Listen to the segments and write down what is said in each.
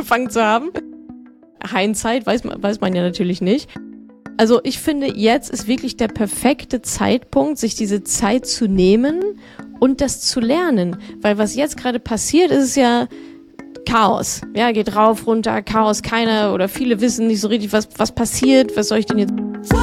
angefangen zu haben. Hindsight weiß man ja natürlich nicht. Also ich finde, jetzt ist wirklich der perfekte Zeitpunkt, sich diese Zeit zu nehmen und das zu lernen. Weil was jetzt gerade passiert, ist ja Chaos. Ja, geht rauf, runter, Chaos, keiner oder viele wissen nicht so richtig, was passiert, was soll ich denn jetzt...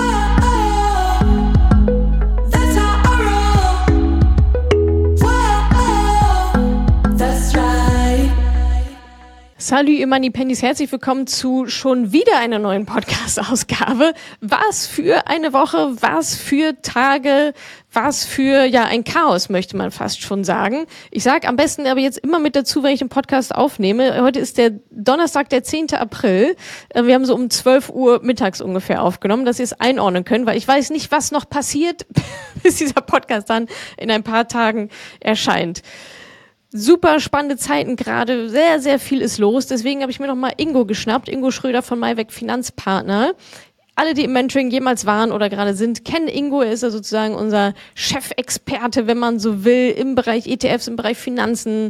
Salut, ihr Moneypennies, herzlich willkommen zu schon wieder einer neuen Podcast-Ausgabe. Was für eine Woche, was für Tage, was für, ein Chaos, möchte man fast schon sagen. Ich sage am besten aber jetzt immer mit dazu, wenn ich den Podcast aufnehme. Heute ist der Donnerstag, der 10. April. Wir haben so um 12 Uhr mittags ungefähr aufgenommen, dass ihr es einordnen könnt, weil ich weiß nicht, was noch passiert, bis dieser Podcast dann in ein paar Tagen erscheint. Super spannende Zeiten gerade, sehr, sehr viel ist los. Deswegen habe ich mir nochmal Ingo geschnappt, Ingo Schröder von Maiweg Finanzpartner. Alle, die im Mentoring jemals waren oder gerade sind, kennen Ingo. Er ist ja sozusagen unser Chefexperte, wenn man so will, im Bereich ETFs, im Bereich Finanzen,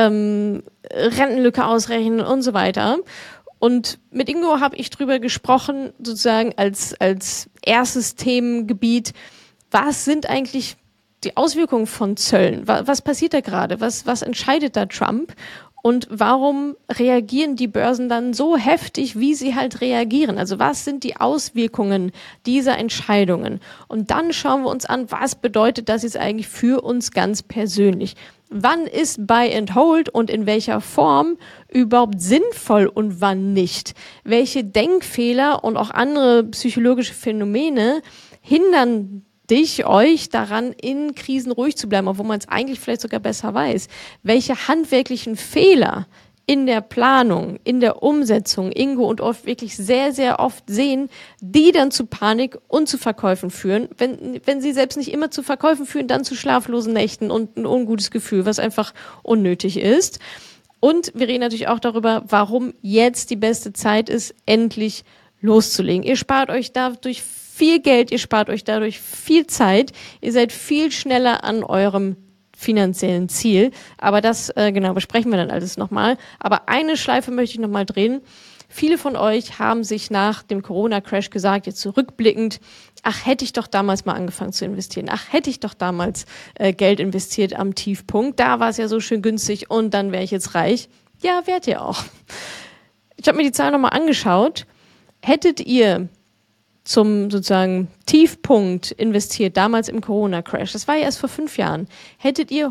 Rentenlücke ausrechnen und so weiter. Und mit Ingo habe ich drüber gesprochen, sozusagen als erstes Themengebiet, was sind eigentlich die Auswirkungen von Zöllen? Was passiert da gerade? Was entscheidet da Trump? Und warum reagieren die Börsen dann so heftig, wie sie halt reagieren? Also was sind die Auswirkungen dieser Entscheidungen? Und dann schauen wir uns an, was bedeutet das jetzt eigentlich für uns ganz persönlich? Wann ist Buy and Hold und in welcher Form überhaupt sinnvoll und wann nicht? Welche Denkfehler und auch andere psychologische Phänomene hindern euch daran, in Krisen ruhig zu bleiben, obwohl man es eigentlich vielleicht sogar besser weiß. Welche handwerklichen Fehler in der Planung, in der Umsetzung Ingo und oft wirklich sehr, sehr oft sehen, die dann zu Panik und zu Verkäufen führen. Wenn sie selbst nicht immer zu Verkäufen führen, dann zu schlaflosen Nächten und ein ungutes Gefühl, was einfach unnötig ist. Und wir reden natürlich auch darüber, warum jetzt die beste Zeit ist, endlich loszulegen. Ihr spart euch dadurch viel Geld, ihr spart euch dadurch viel Zeit, ihr seid viel schneller an eurem finanziellen Ziel. Aber das, besprechen wir dann alles nochmal. Aber eine Schleife möchte ich nochmal drehen. Viele von euch haben sich nach dem Corona-Crash gesagt, jetzt zurückblickend, ach, hätte ich doch damals mal angefangen zu investieren. Ach, hätte ich doch damals Geld investiert am Tiefpunkt. Da war es ja so schön günstig und dann wäre ich jetzt reich. Ja, wärt ihr auch. Ich habe mir die Zahlen nochmal angeschaut. Hättet ihr zum sozusagen Tiefpunkt investiert, damals im Corona-Crash, das war ja erst vor 5 Jahren, hättet ihr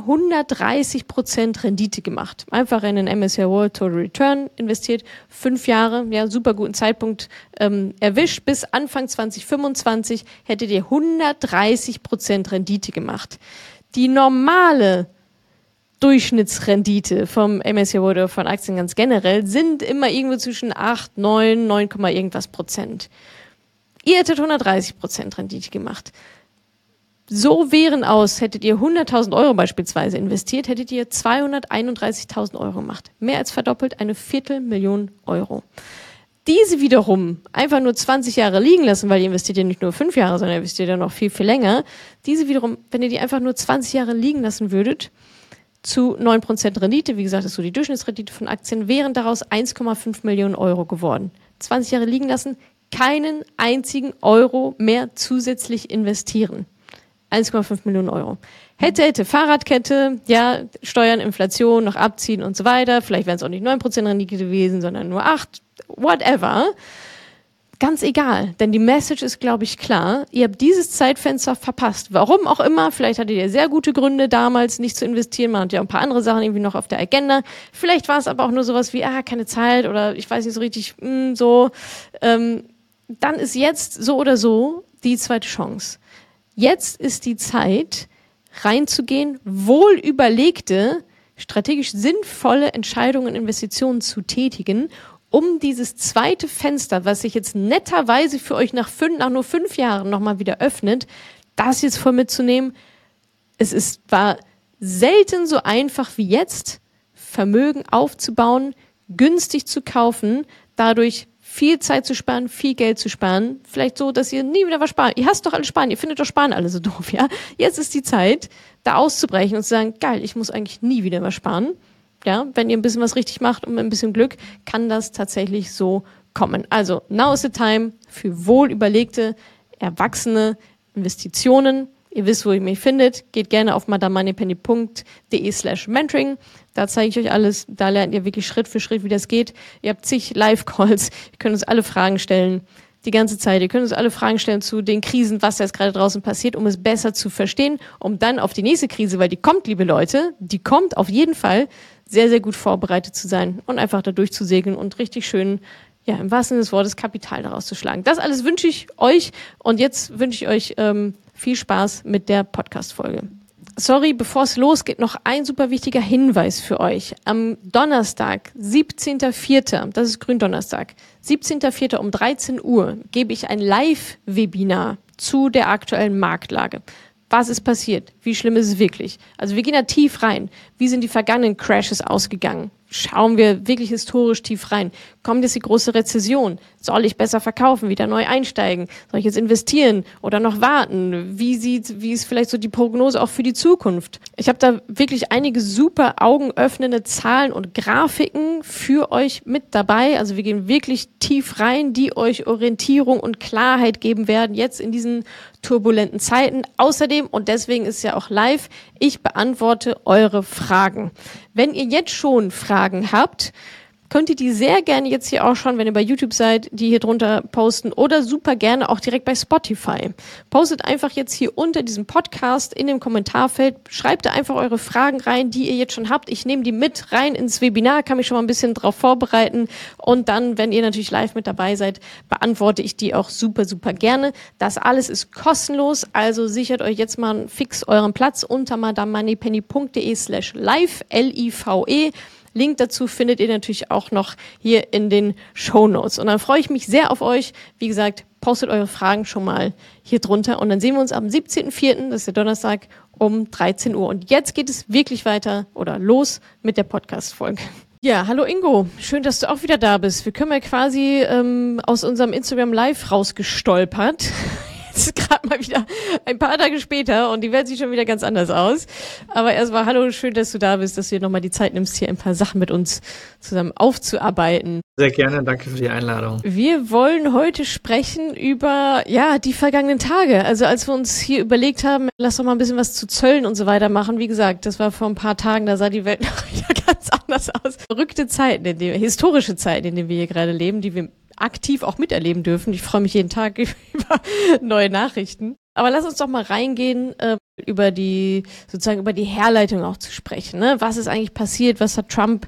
130% Rendite gemacht. Einfach in den MSCI World Total Return investiert, 5 Jahre, ja, super guten Zeitpunkt erwischt. Bis Anfang 2025 hättet ihr 130% Rendite gemacht. Die normale Durchschnittsrendite vom MSCI World oder von Aktien ganz generell sind immer irgendwo zwischen 8, 9, 9, irgendwas Prozent. Ihr hättet 130% Rendite gemacht. So wären hättet ihr 100.000 Euro beispielsweise investiert, hättet ihr 231.000 Euro gemacht. Mehr als verdoppelt, 250.000 Euro. Diese wiederum einfach nur 20 Jahre liegen lassen, weil ihr investiert ja nicht nur 5 Jahre, sondern ihr investiert ja noch viel, viel länger. Diese wiederum, wenn ihr die einfach nur 20 Jahre liegen lassen würdet, zu 9% Rendite, wie gesagt, das ist so die Durchschnittsrendite von Aktien, wären daraus 1,5 Millionen Euro geworden. 20 Jahre liegen lassen, keinen einzigen Euro mehr zusätzlich investieren. 1,5 Millionen Euro. Hätte, Fahrradkette, ja, Steuern, Inflation, noch abziehen und so weiter. Vielleicht wären es auch nicht 9% Rendite gewesen, sondern nur 8, whatever. Ganz egal, denn die Message ist, glaube ich, klar. Ihr habt dieses Zeitfenster verpasst. Warum auch immer, vielleicht hattet ihr sehr gute Gründe damals nicht zu investieren. Man hat ja ein paar andere Sachen irgendwie noch auf der Agenda. Vielleicht war es aber auch nur sowas wie, keine Zeit oder ich weiß nicht so richtig, dann ist jetzt so oder so die zweite Chance. Jetzt ist die Zeit, reinzugehen, wohl überlegte, strategisch sinnvolle Entscheidungen, Investitionen zu tätigen, um dieses zweite Fenster, was sich jetzt netterweise für euch nach nur 5 Jahren nochmal wieder öffnet, das jetzt voll mitzunehmen. War selten so einfach wie jetzt, Vermögen aufzubauen, günstig zu kaufen, dadurch viel Zeit zu sparen, viel Geld zu sparen, vielleicht so, dass ihr nie wieder was spart. Ihr hasst doch alle Sparen, ihr findet doch Sparen alle so doof, ja? Jetzt ist die Zeit, da auszubrechen und zu sagen, geil, ich muss eigentlich nie wieder was sparen. Ja, wenn ihr ein bisschen was richtig macht und mit ein bisschen Glück, kann das tatsächlich so kommen. Also, now is the time für wohl überlegte, erwachsene Investitionen. Ihr wisst, wo ihr mich findet. Geht gerne auf madamoneypenny.de/mentoring. Da zeige ich euch alles. Da lernt ihr wirklich Schritt für Schritt, wie das geht. Ihr habt zig Live-Calls. Ihr könnt uns alle Fragen stellen. Die ganze Zeit. Ihr könnt uns alle Fragen stellen zu den Krisen, was da jetzt gerade draußen passiert, um es besser zu verstehen, um dann auf die nächste Krise, weil die kommt, liebe Leute, die kommt auf jeden Fall, sehr, sehr gut vorbereitet zu sein und einfach da durchzusegeln und richtig schön, ja, im wahrsten Sinne des Wortes Kapital daraus zu schlagen. Das alles wünsche ich euch und jetzt wünsche ich euch viel Spaß mit der Podcast-Folge. Sorry, bevor es losgeht, noch ein super wichtiger Hinweis für euch. Am Donnerstag, 17.04., das ist Gründonnerstag, 17.04. um 13 Uhr gebe ich ein Live-Webinar zu der aktuellen Marktlage. Was ist passiert? Wie schlimm ist es wirklich? Also wir gehen da tief rein. Wie sind die vergangenen Crashes ausgegangen? Schauen wir wirklich historisch tief rein. Kommt jetzt die große Rezession? Soll ich besser verkaufen, wieder neu einsteigen? Soll ich jetzt investieren oder noch warten? Wie ist vielleicht so die Prognose auch für die Zukunft? Ich habe da wirklich einige super augenöffnende Zahlen und Grafiken für euch mit dabei. Also wir gehen wirklich tief rein, die euch Orientierung und Klarheit geben werden, jetzt in diesen turbulenten Zeiten. Außerdem, und deswegen ist es ja auch live, ich beantworte eure Fragen. Wenn ihr jetzt schon Fragen habt, könnt ihr die sehr gerne jetzt hier auch schon, wenn ihr bei YouTube seid, die hier drunter posten oder super gerne auch direkt bei Spotify. Postet einfach jetzt hier unter diesem Podcast in dem Kommentarfeld, schreibt da einfach eure Fragen rein, die ihr jetzt schon habt. Ich nehme die mit rein ins Webinar, kann mich schon mal ein bisschen drauf vorbereiten und dann, wenn ihr natürlich live mit dabei seid, beantworte ich die auch super, super gerne. Das alles ist kostenlos, also sichert euch jetzt mal fix euren Platz unter madamoneypenny.de/live, L-I-V-E. Link dazu findet ihr natürlich auch noch hier in den Shownotes. Und dann freue ich mich sehr auf euch. Wie gesagt, postet eure Fragen schon mal hier drunter. Und dann sehen wir uns am 17.04., das ist der Donnerstag, um 13 Uhr. Und jetzt geht es wirklich weiter oder los mit der Podcast-Folge. Ja, hallo Ingo. Schön, dass du auch wieder da bist. Wir können ja quasi aus unserem Instagram Live rausgestolpert. Jetzt gerade mal wieder ein paar Tage später und die Welt sieht schon wieder ganz anders aus. Aber erstmal hallo, schön, dass du da bist, dass du dir nochmal die Zeit nimmst, hier ein paar Sachen mit uns zusammen aufzuarbeiten. Sehr gerne, danke für die Einladung. Wir wollen heute sprechen über, ja, die vergangenen Tage. Also als wir uns hier überlegt haben, lass doch mal ein bisschen was zu Zöllen und so weiter machen. Wie gesagt, das war vor ein paar Tagen, da sah die Welt noch wieder ganz anders aus. Verrückte Zeiten, historische Zeiten, in denen wir hier gerade leben, die wir aktiv auch miterleben dürfen. Ich freue mich jeden Tag über neue Nachrichten. Aber lass uns doch mal reingehen, über die Herleitung auch zu sprechen. Ne? Was ist eigentlich passiert? Was hat Trump,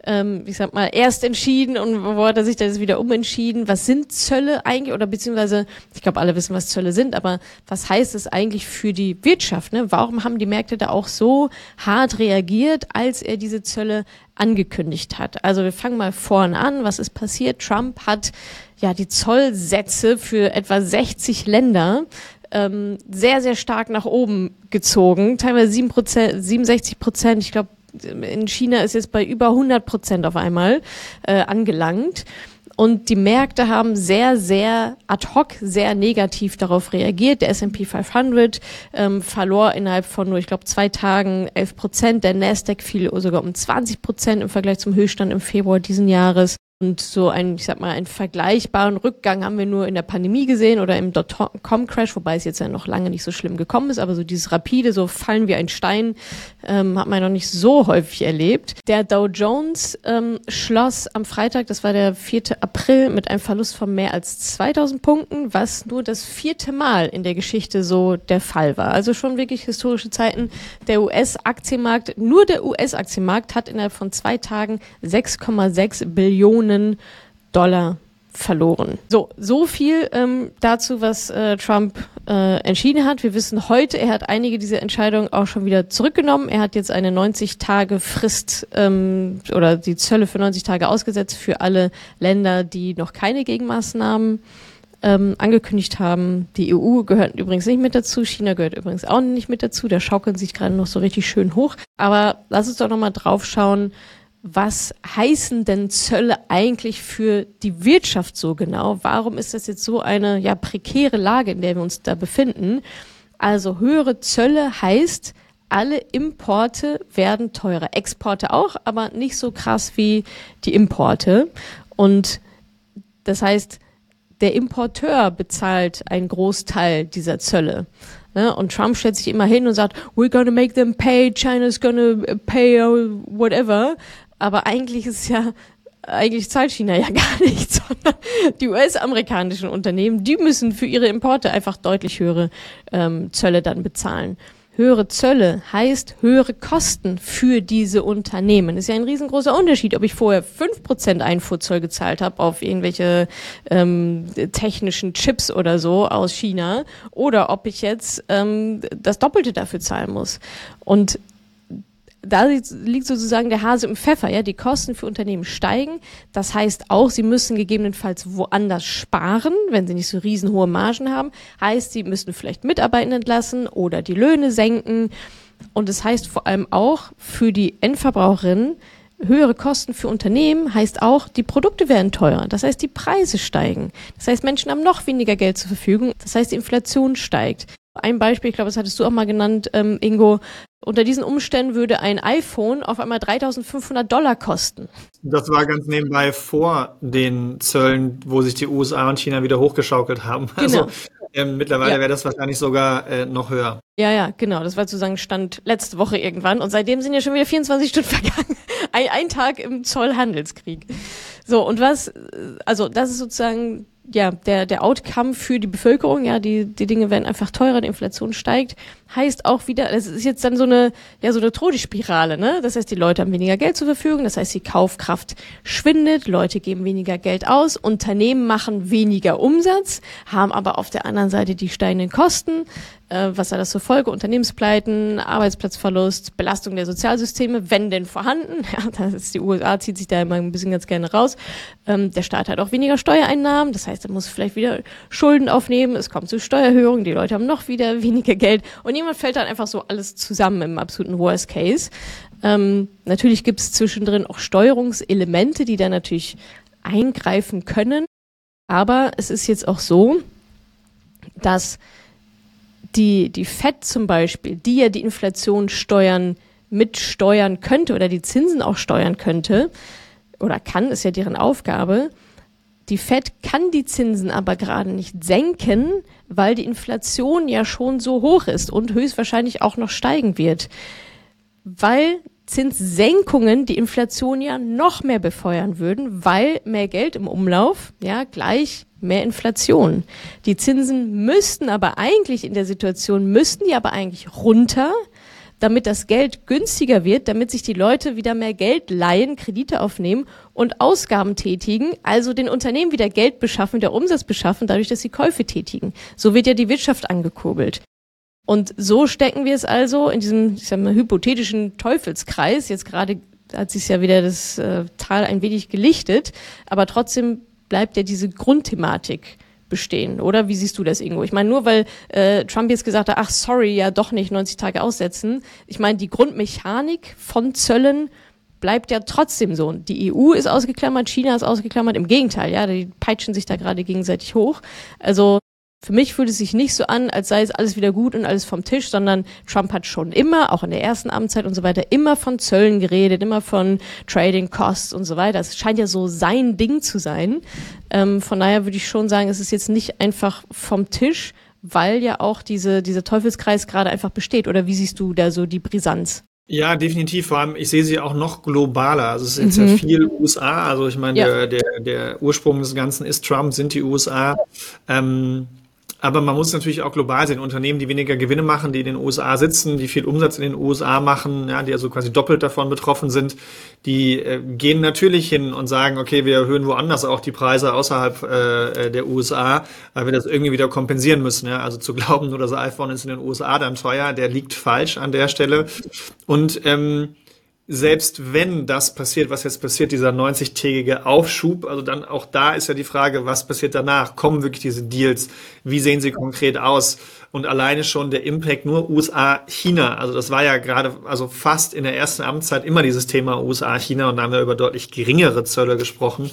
erst entschieden und wo hat er sich dann jetzt wieder umentschieden? Was sind Zölle eigentlich? Oder beziehungsweise, ich glaube, alle wissen, was Zölle sind, aber was heißt es eigentlich für die Wirtschaft? Ne? Warum haben die Märkte da auch so hart reagiert, als er diese Zölle angekündigt hat? Also wir fangen mal vorne an. Was ist passiert? Trump hat ja die Zollsätze für etwa 60 Länder sehr, sehr stark nach oben gezogen. Teilweise 67%. Ich glaube, in China ist jetzt bei über 100% auf einmal angelangt. Und die Märkte haben sehr, sehr ad hoc, sehr negativ darauf reagiert. Der S&P 500 verlor innerhalb von nur, ich glaube, 2 Tagen 11%. Der Nasdaq fiel sogar um 20% im Vergleich zum Höchststand im Februar diesen Jahres. Und so einen vergleichbaren Rückgang haben wir nur in der Pandemie gesehen oder im Dotcom-Crash, wobei es jetzt ja noch lange nicht so schlimm gekommen ist, aber so dieses rapide, so fallen wie ein Stein, hat man noch nicht so häufig erlebt. Der Dow Jones schloss am Freitag, das war der 4. April, mit einem Verlust von mehr als 2000 Punkten, was nur das 4. Mal in der Geschichte so der Fall war. Also schon wirklich historische Zeiten. Der US-Aktienmarkt, nur der US-Aktienmarkt hat innerhalb von 2 Tagen 6,6 Billionen Dollar verloren. So viel dazu, was Trump entschieden hat. Wir wissen heute, er hat einige dieser Entscheidungen auch schon wieder zurückgenommen. Er hat jetzt eine 90-Tage-Frist oder die Zölle für 90 Tage ausgesetzt für alle Länder, die noch keine Gegenmaßnahmen angekündigt haben. Die EU gehört übrigens nicht mit dazu. China gehört übrigens auch nicht mit dazu. Da schaukeln sich gerade noch so richtig schön hoch. Aber lass uns doch nochmal drauf schauen, was heißen denn Zölle eigentlich für die Wirtschaft so genau? Warum ist das jetzt so eine prekäre Lage, in der wir uns da befinden? Also höhere Zölle heißt alle Importe werden teurer. Exporte auch, aber nicht so krass wie die Importe. Und das heißt, der Importeur bezahlt einen Großteil dieser Zölle. Ne? Und Trump stellt sich immer hin und sagt, we're gonna make them pay, China's gonna pay, whatever. Aber eigentlich zahlt China ja gar nichts, sondern die US-amerikanischen Unternehmen, die müssen für ihre Importe einfach deutlich höhere Zölle dann bezahlen. Höhere Zölle heißt höhere Kosten für diese Unternehmen. Das ist ja ein riesengroßer Unterschied, ob ich vorher 5% Einfuhrzoll gezahlt habe auf irgendwelche technischen Chips oder so aus China oder ob ich jetzt das Doppelte dafür zahlen muss. Und da liegt sozusagen der Hase im Pfeffer, ja. Die Kosten für Unternehmen steigen. Das heißt auch, sie müssen gegebenenfalls woanders sparen, wenn sie nicht so riesenhohe Margen haben. Heißt, sie müssen vielleicht Mitarbeiter entlassen oder die Löhne senken. Und das heißt vor allem auch für die Endverbraucherinnen, höhere Kosten für Unternehmen heißt auch, die Produkte werden teurer. Das heißt, die Preise steigen. Das heißt, Menschen haben noch weniger Geld zur Verfügung. Das heißt, die Inflation steigt. Ein Beispiel, ich glaube, das hattest du auch mal genannt, Ingo. Unter diesen Umständen würde ein iPhone auf einmal $3.500 kosten. Das war ganz nebenbei vor den Zöllen, wo sich die USA und China wieder hochgeschaukelt haben. Genau. Also mittlerweile wäre das wahrscheinlich sogar noch höher. Ja, genau. Das war sozusagen Stand letzte Woche irgendwann. Und seitdem sind ja schon wieder 24 Stunden vergangen. Ein Tag im Zollhandelskrieg. So, und das ist sozusagen ja, der Outcome für die Bevölkerung, ja, die Dinge werden einfach teurer, die Inflation steigt, heißt auch wieder, das ist jetzt dann so eine Todesspirale, ne? Das heißt, die Leute haben weniger Geld zur Verfügung, das heißt, die Kaufkraft schwindet, Leute geben weniger Geld aus, Unternehmen machen weniger Umsatz, haben aber auf der anderen Seite die steigenden Kosten, was hat das zur Folge? Unternehmenspleiten, Arbeitsplatzverlust, Belastung der Sozialsysteme, wenn denn vorhanden. Ja, das ist die USA, zieht sich da immer ein bisschen ganz gerne raus. Der Staat hat auch weniger Steuereinnahmen, das heißt, er muss vielleicht wieder Schulden aufnehmen, es kommt zu Steuererhöhungen, die Leute haben noch wieder weniger Geld und jemand fällt dann einfach so alles zusammen im absoluten Worst Case. Natürlich gibt es zwischendrin auch Steuerungselemente, die da natürlich eingreifen können, aber es ist jetzt auch so, dass die Fed zum Beispiel, die ja die Inflation mitsteuern könnte oder die Zinsen auch steuern könnte oder kann, ist ja deren Aufgabe. Die Fed kann die Zinsen aber gerade nicht senken, weil die Inflation ja schon so hoch ist und höchstwahrscheinlich auch noch steigen wird. Weil Zinssenkungen die Inflation ja noch mehr befeuern würden, weil mehr Geld im Umlauf, ja, gleich mehr Inflation. Die Zinsen müssten aber eigentlich runter, damit das Geld günstiger wird, damit sich die Leute wieder mehr Geld leihen, Kredite aufnehmen und Ausgaben tätigen, also den Unternehmen wieder Geld beschaffen, wieder Umsatz beschaffen, dadurch, dass sie Käufe tätigen. So wird ja die Wirtschaft angekurbelt. Und so stecken wir es also in diesem, ich sag mal, hypothetischen Teufelskreis. Jetzt gerade hat sich ja wieder das Tal ein wenig gelichtet, aber trotzdem bleibt ja diese Grundthematik bestehen, oder? Wie siehst du das, Ingo? Ich meine, nur weil Trump jetzt gesagt hat, ach sorry, ja doch nicht 90 Tage aussetzen. Ich meine, die Grundmechanik von Zöllen bleibt ja trotzdem so. Die EU ist ausgeklammert, China ist ausgeklammert. Im Gegenteil, ja, die peitschen sich da gerade gegenseitig hoch. Also für mich fühlt es sich nicht so an, als sei es alles wieder gut und alles vom Tisch, sondern Trump hat schon immer, auch in der ersten Amtszeit und so weiter, immer von Zöllen geredet, immer von Trading Costs und so weiter. Es scheint ja so sein Ding zu sein. Von daher würde ich schon sagen, es ist jetzt nicht einfach vom Tisch, weil ja auch dieser Teufelskreis gerade einfach besteht. Oder wie siehst du da so die Brisanz? Ja, definitiv. Vor allem, ich sehe sie auch noch globaler. Also es ist jetzt ja viel USA. Also ich meine, Ja. der Ursprung des Ganzen ist Trump, sind die USA. Aber man muss natürlich auch global sehen. Unternehmen, die weniger Gewinne machen, die in den USA sitzen, die viel Umsatz in den USA machen, ja, die also quasi doppelt davon betroffen sind, die gehen natürlich hin und sagen, okay, wir erhöhen woanders auch die Preise außerhalb der USA, weil wir das irgendwie wieder kompensieren müssen. Ja. Also zu glauben, nur das iPhone ist in den USA dann teuer, der liegt falsch an der Stelle. Und selbst wenn das passiert, was jetzt passiert, dieser 90-tägige Aufschub, also dann auch da ist ja die Frage, was passiert danach? Kommen wirklich diese Deals? Wie sehen sie konkret aus? Und alleine schon der Impact nur USA-China. Also das war ja gerade, also fast in der ersten Amtszeit immer dieses Thema USA-China und da haben wir über deutlich geringere Zölle gesprochen.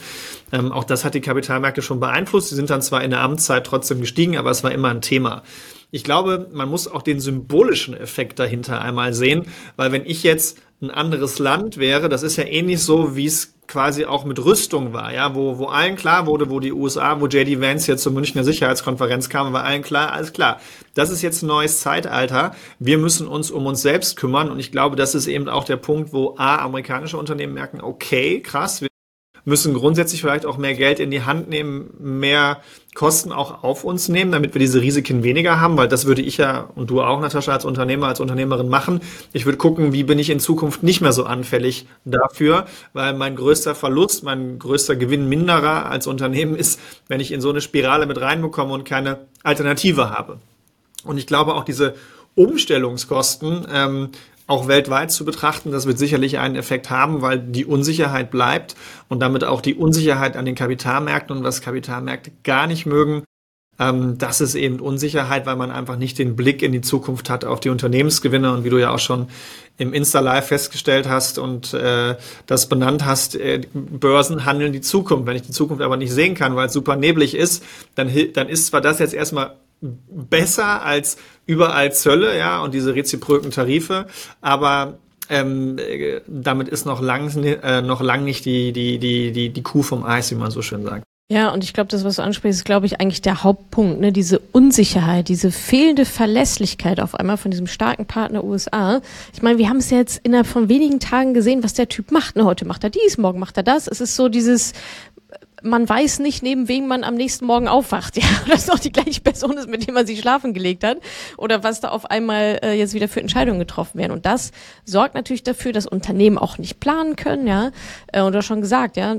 Auch das hat die Kapitalmärkte schon beeinflusst. Sie sind dann zwar in der Amtszeit trotzdem gestiegen, aber es war immer ein Thema. Ich glaube, man muss auch den symbolischen Effekt dahinter einmal sehen, weil wenn ich jetzt ein anderes Land wäre, das ist ja ähnlich so, wie es quasi auch mit Rüstung war, ja, wo allen klar wurde, wo die USA, wo J.D. Vance jetzt zur Münchner Sicherheitskonferenz kam, war allen klar, alles klar, das ist jetzt ein neues Zeitalter, wir müssen uns um uns selbst kümmern und ich glaube, das ist eben auch der Punkt, wo amerikanische Unternehmen merken, okay, krass, wir müssen grundsätzlich vielleicht auch mehr Geld in die Hand nehmen, mehr Kosten auch auf uns nehmen, damit wir diese Risiken weniger haben, weil das würde ich ja und du auch, Natascha, als Unternehmer, als Unternehmerin machen. Ich würde gucken, wie bin ich in Zukunft nicht mehr so anfällig dafür, weil mein größter Verlust, mein größter Gewinnminderer als Unternehmen ist, wenn ich in so eine Spirale mit reinbekomme und keine Alternative habe. Und ich glaube auch diese Umstellungskosten, auch weltweit zu betrachten, das wird sicherlich einen Effekt haben, weil die Unsicherheit bleibt und damit auch die Unsicherheit an den Kapitalmärkten und was Kapitalmärkte gar nicht mögen, das ist eben Unsicherheit, weil man einfach nicht den Blick in die Zukunft hat auf die Unternehmensgewinne und wie du ja auch schon im Insta-Live festgestellt hast und das benannt hast, Börsen handeln die Zukunft. Wenn ich die Zukunft aber nicht sehen kann, weil es super neblig ist, dann ist zwar das jetzt erstmal besser als überall Zölle, ja, und diese reziproken Tarife, aber damit ist noch lang nicht die Kuh vom Eis, wie man so schön sagt. Ja, und ich glaube, das, was du ansprichst, ist, glaube ich, eigentlich der Hauptpunkt, ne? Diese Unsicherheit, diese fehlende Verlässlichkeit auf einmal von diesem starken Partner USA. Ich meine, wir haben es ja jetzt innerhalb von wenigen Tagen gesehen, was der Typ macht. Ne? Heute macht er dies, morgen macht er das. Es ist so dieses, man weiß nicht, neben wem man am nächsten Morgen aufwacht, ja, oder es noch die gleiche Person ist, mit dem man sich schlafen gelegt hat, oder was da auf einmal jetzt wieder für Entscheidungen getroffen werden. Und das sorgt natürlich dafür, dass Unternehmen auch nicht planen können, ja, und du hast schon gesagt, ja,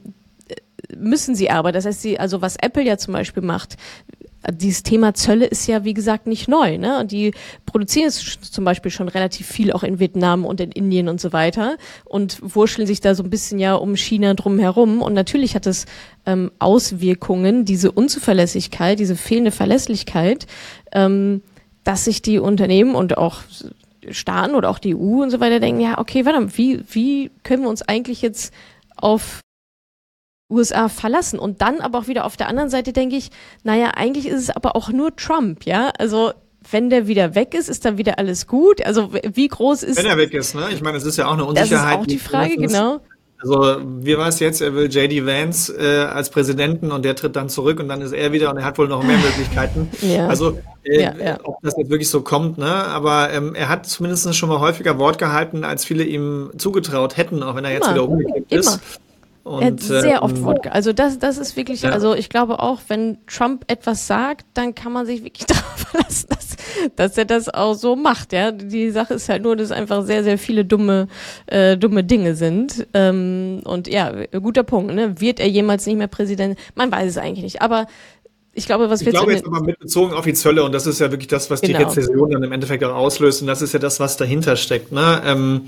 müssen sie aber. Das heißt, also was Apple ja zum Beispiel macht, dieses Thema Zölle ist ja, wie gesagt, nicht neu, ne? Und die produzieren es zum Beispiel schon relativ viel auch in Vietnam und in Indien und so weiter und wurschteln sich da so ein bisschen ja um China drum herum. Und natürlich hat es Auswirkungen, diese Unzuverlässigkeit, diese fehlende Verlässlichkeit, dass sich die Unternehmen und auch Staaten oder auch die EU und so weiter denken, ja, okay, warte mal, wie können wir uns eigentlich jetzt auf USA verlassen? Und dann aber auch wieder auf der anderen Seite denke ich, naja, eigentlich ist es aber auch nur Trump, ja, also wenn der wieder weg ist, ist dann wieder alles gut, also wie groß ist... Wenn er weg ist, ne? Ich meine, es ist ja auch eine Unsicherheit. Das ist auch die Frage, genau. Also, wie war es jetzt? Er will J.D. Vance als Präsidenten und der tritt dann zurück und dann ist er wieder und er hat wohl noch mehr Möglichkeiten. Ja. Also, ob das jetzt wirklich so kommt, ne? Aber er hat zumindest schon mal häufiger Wort gehalten, als viele ihm zugetraut hätten, auch wenn er jetzt wieder umgekippt ist. Und, er hat sehr oft Wort. Also das ist wirklich, also ich glaube auch, wenn Trump etwas sagt, dann kann man sich wirklich darauf verlassen, dass er das auch so macht. Ja, die Sache ist halt nur, dass einfach sehr, sehr viele dumme Dinge sind. Und ja, guter Punkt. Ne? Wird er jemals nicht mehr Präsident? Man weiß es eigentlich nicht. Aber ich glaube, was wir jetzt aber mit bezogen auf die Zölle, und das ist ja wirklich das, was die Rezession dann im Endeffekt auch auslöst, und das ist ja das, was dahinter steckt. Ne?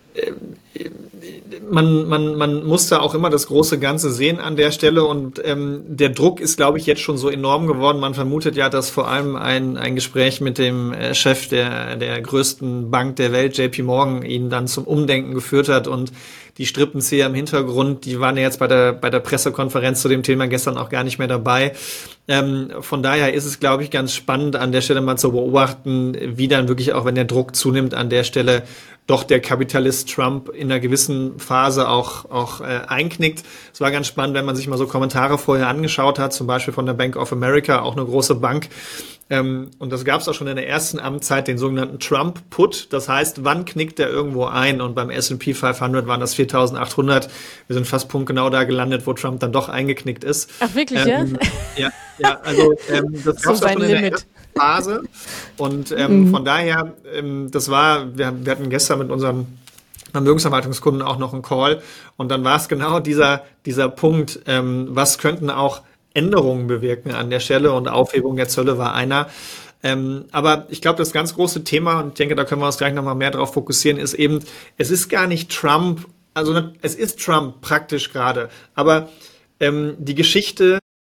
Man muss da auch immer das große Ganze sehen an der Stelle und der Druck ist, glaube ich, jetzt schon so enorm geworden. Man vermutet ja, dass vor allem ein Gespräch mit dem Chef der größten Bank der Welt, JP Morgan, ihn dann zum Umdenken geführt hat und die Strippenzieher im Hintergrund, die waren ja jetzt bei der Pressekonferenz zu dem Thema gestern auch gar nicht mehr dabei. Von daher ist es, glaube ich, ganz spannend an der Stelle mal zu beobachten, wie dann wirklich auch, wenn der Druck zunimmt, an der Stelle doch der Kapitalist Trump in einer gewissen Phase auch einknickt. Es war ganz spannend, wenn man sich mal so Kommentare vorher angeschaut hat, zum Beispiel von der Bank of America, auch eine große Bank. Und das gab es auch schon in der ersten Amtszeit, den sogenannten Trump-Put. Das heißt, wann knickt der irgendwo ein? Und beim S&P 500 waren das 4.800. Wir sind fast punktgenau da gelandet, wo Trump dann doch eingeknickt ist. Ach, wirklich, ja? Ja, also das gab es auch schon in der ersten Phase. Und von daher, wir hatten gestern mit unseren Vermögensverwaltungskunden auch noch einen Call. Und dann war es genau dieser Punkt, was könnten auch Änderungen bewirken an der Stelle, und Aufhebung der Zölle war einer. Aber ich glaube, das ganz große Thema, und ich denke, da können wir uns gleich nochmal mehr drauf fokussieren, ist eben, es ist gar nicht Trump, also es ist Trump praktisch gerade, aber die Geschichte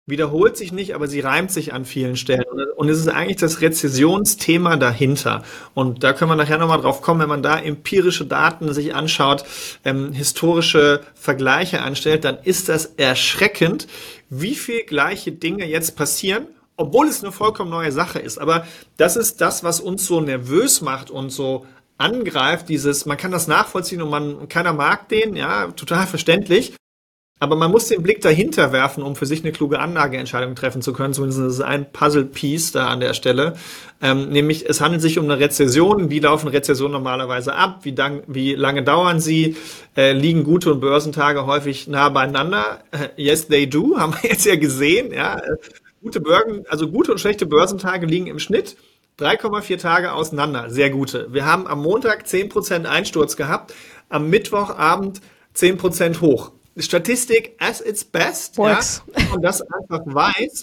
wiederholt sich nicht, aber sie reimt sich an vielen Stellen. Und es ist eigentlich das Rezessionsthema dahinter. Und da können wir nachher nochmal drauf kommen, wenn man da empirische Daten sich anschaut, historische Vergleiche anstellt, dann ist das erschreckend, wie viel gleiche Dinge jetzt passieren, obwohl es eine vollkommen neue Sache ist. Aber das ist das, was uns so nervös macht und so angreift, man kann das nachvollziehen und keiner mag den, ja, total verständlich. Aber man muss den Blick dahinter werfen, um für sich eine kluge Anlageentscheidung treffen zu können. Zumindest ist ein Puzzle-Piece da an der Stelle. Nämlich, es handelt sich um eine Rezession. Wie laufen Rezessionen normalerweise ab? Wie lange dauern sie? Liegen gute und Börsentage häufig nah beieinander? Yes, they do. Haben wir jetzt ja gesehen. Ja. Gute und schlechte Börsentage liegen im Schnitt 3,4 Tage auseinander. Sehr gute. Wir haben am Montag 10% Einsturz gehabt. Am Mittwochabend 10% hoch. Statistik as its best, ja, wenn man das einfach weiß,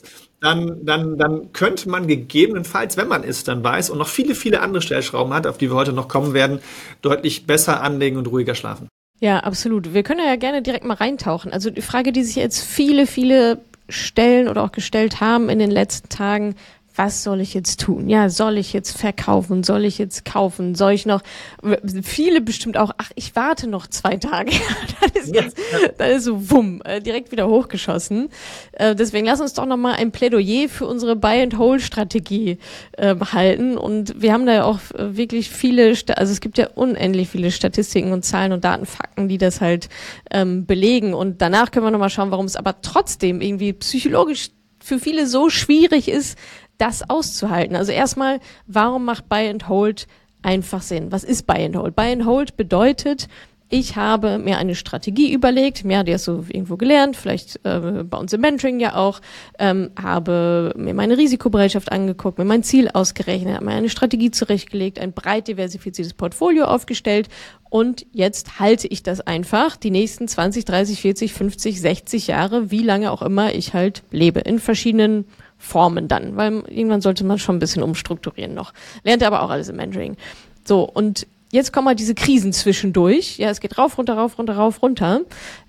dann könnte man gegebenenfalls, wenn man es dann weiß und noch viele, viele andere Stellschrauben hat, auf die wir heute noch kommen werden, deutlich besser anlegen und ruhiger schlafen. Ja, absolut. Wir können ja gerne direkt mal reintauchen. Also die Frage, die sich jetzt viele stellen oder auch gestellt haben in den letzten Tagen: Was soll ich jetzt tun? Ja, soll ich jetzt verkaufen? Soll ich jetzt kaufen? Soll ich noch, viele bestimmt auch, ich warte noch 2 Tage. Dann ist so direkt wieder hochgeschossen. Deswegen lass uns doch nochmal ein Plädoyer für unsere Buy-and-Hold-Strategie halten. Und wir haben da ja auch wirklich also es gibt ja unendlich viele Statistiken und Zahlen und Daten, Fakten, die das halt belegen. Und danach können wir nochmal schauen, warum es aber trotzdem irgendwie psychologisch für viele so schwierig ist, das auszuhalten. Also erstmal, warum macht Buy and Hold einfach Sinn? Was ist Buy and Hold? Buy and Hold bedeutet, ich habe mir eine Strategie überlegt, die hast du irgendwo gelernt, vielleicht bei uns im Mentoring ja auch, habe mir meine Risikobereitschaft angeguckt, mir mein Ziel ausgerechnet, habe mir eine Strategie zurechtgelegt, ein breit diversifiziertes Portfolio aufgestellt und jetzt halte ich das einfach die nächsten 20, 30, 40, 50, 60 Jahre, wie lange auch immer ich halt lebe, in verschiedenen Formen dann, weil irgendwann sollte man schon ein bisschen umstrukturieren noch. Lernt aber auch alles im Mentoring. So, und jetzt kommen halt diese Krisen zwischendurch. Ja, es geht rauf, runter, rauf, runter, rauf, runter.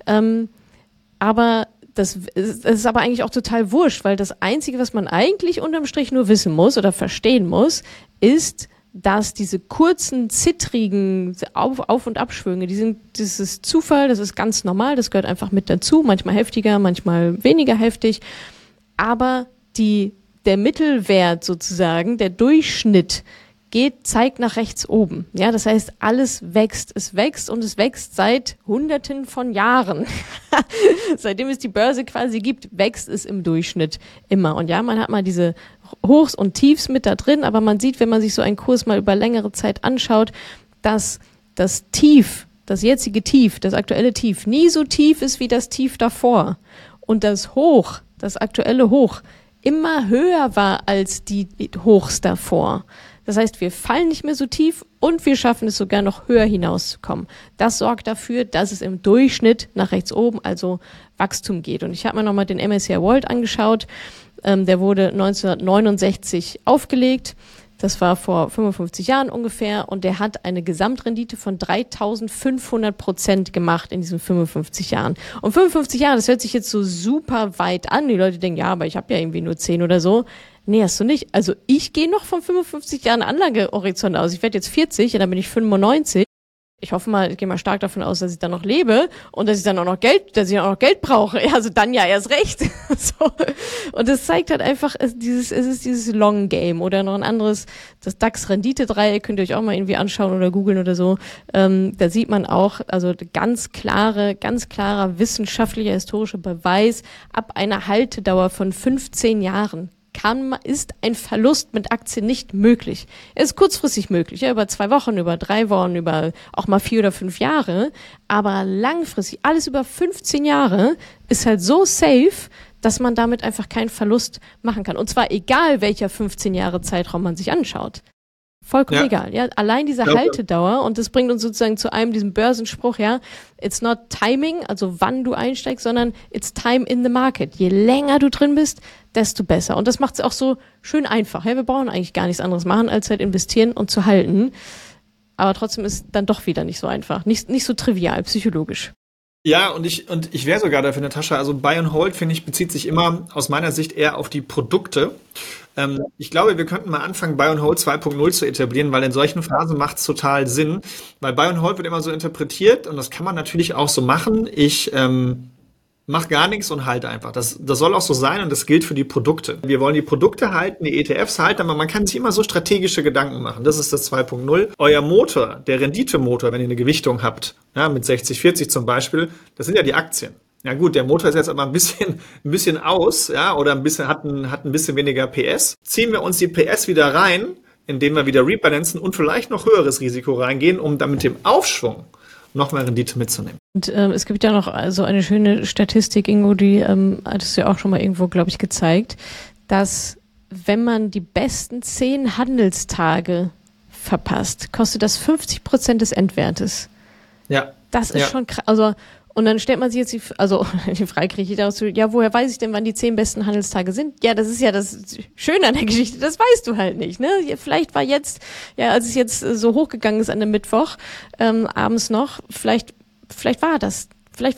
Aber das ist aber eigentlich auch total wurscht, weil das Einzige, was man eigentlich unterm Strich nur wissen muss oder verstehen muss, ist, dass diese kurzen, zittrigen Auf- und Abschwünge, das ist Zufall, das ist ganz normal, das gehört einfach mit dazu, manchmal heftiger, manchmal weniger heftig, aber der Mittelwert sozusagen, der Durchschnitt zeigt nach rechts oben. Ja, das heißt, alles wächst. Es wächst und es wächst seit Hunderten von Jahren. Seitdem es die Börse quasi gibt, wächst es im Durchschnitt immer. Und ja, man hat mal diese Hochs und Tiefs mit da drin, aber man sieht, wenn man sich so einen Kurs mal über längere Zeit anschaut, dass das jetzige Tief, das aktuelle Tief, nie so tief ist wie das Tief davor. Und das Hoch, das aktuelle Hoch, immer höher war als die Hochs davor. Das heißt, wir fallen nicht mehr so tief und wir schaffen es sogar noch höher hinauszukommen. Das sorgt dafür, dass es im Durchschnitt nach rechts oben, also Wachstum geht. Und ich habe mir nochmal den MSCI World angeschaut. Der wurde 1969 aufgelegt. Das war vor 55 Jahren ungefähr und der hat eine Gesamtrendite von 3.500% gemacht in diesen 55 Jahren. Und 55 Jahre, das hört sich jetzt so super weit an. Die Leute denken, ja, aber ich habe ja irgendwie nur 10 oder so. Nee, hast du nicht. Also ich gehe noch von 55 Jahren Anlagehorizont aus. Ich werde jetzt 40 und dann bin ich 95. Ich hoffe mal, ich gehe mal stark davon aus, dass ich dann noch lebe und dass ich dann auch noch Geld brauche. Ja, also dann ja erst recht. So. Und das zeigt halt einfach, es ist dieses Long Game oder noch ein anderes, das DAX-Rendite-Dreieck könnt ihr euch auch mal irgendwie anschauen oder googeln oder so. Da sieht man auch, also ganz klarer wissenschaftlicher, historischer Beweis ab einer Haltedauer von 15 Jahren. Ist ein Verlust mit Aktien nicht möglich. Er ist kurzfristig möglich, ja, über 2 Wochen, über 3 Wochen, über auch mal 4 oder 5 Jahre, aber langfristig, alles über 15 Jahre, ist halt so safe, dass man damit einfach keinen Verlust machen kann. Und zwar egal, welcher 15 Jahre Zeitraum man sich anschaut. Vollkommen egal, ja. Allein diese Haltedauer, und das bringt uns sozusagen zu diesem Börsenspruch, ja. It's not timing, also wann du einsteigst, sondern it's time in the market. Je länger du drin bist, desto besser. Und das macht es auch so schön einfach. Ja, wir brauchen eigentlich gar nichts anderes machen, als halt investieren und zu halten. Aber trotzdem ist dann doch wieder nicht so einfach. Nicht so trivial, psychologisch. Ja, und ich wäre sogar dafür, Natascha. Also Buy and Hold, finde ich, bezieht sich immer aus meiner Sicht eher auf die Produkte. Ich glaube, wir könnten mal anfangen, Buy and Hold 2.0 zu etablieren, weil in solchen Phasen macht es total Sinn. Weil Buy and Hold wird immer so interpretiert und das kann man natürlich auch so machen. Ich mach gar nichts und halte einfach. Das soll auch so sein und das gilt für die Produkte. Wir wollen die Produkte halten, die ETFs halten, aber man kann sich immer so strategische Gedanken machen. Das ist das 2.0. Euer Motor, der Renditemotor, wenn ihr eine Gewichtung habt, ja, mit 60-40 zum Beispiel, das sind ja die Aktien. Ja gut, der Motor ist jetzt aber ein bisschen aus, ja, oder hat ein bisschen weniger PS. Ziehen wir uns die PS wieder rein, indem wir wieder rebalancen und vielleicht noch höheres Risiko reingehen, um dann mit dem Aufschwung noch mehr Rendite mitzunehmen. Und es gibt ja noch so eine schöne Statistik, Ingo, die hattest du ja auch schon mal irgendwo, glaube ich, gezeigt, dass wenn man die besten 10 Handelstage verpasst, kostet das 50% des Endwertes. Ja. Das ist Ja. schon krass. Also, und dann stellt man sich jetzt die Frage kriege ich daraus, ja, woher weiß ich denn, wann die 10 besten Handelstage sind? Ja, das ist ja das Schöne an der Geschichte, das weißt du halt nicht, ne? Vielleicht war jetzt, ja, als es jetzt so hochgegangen ist an dem Mittwoch, abends noch, vielleicht war das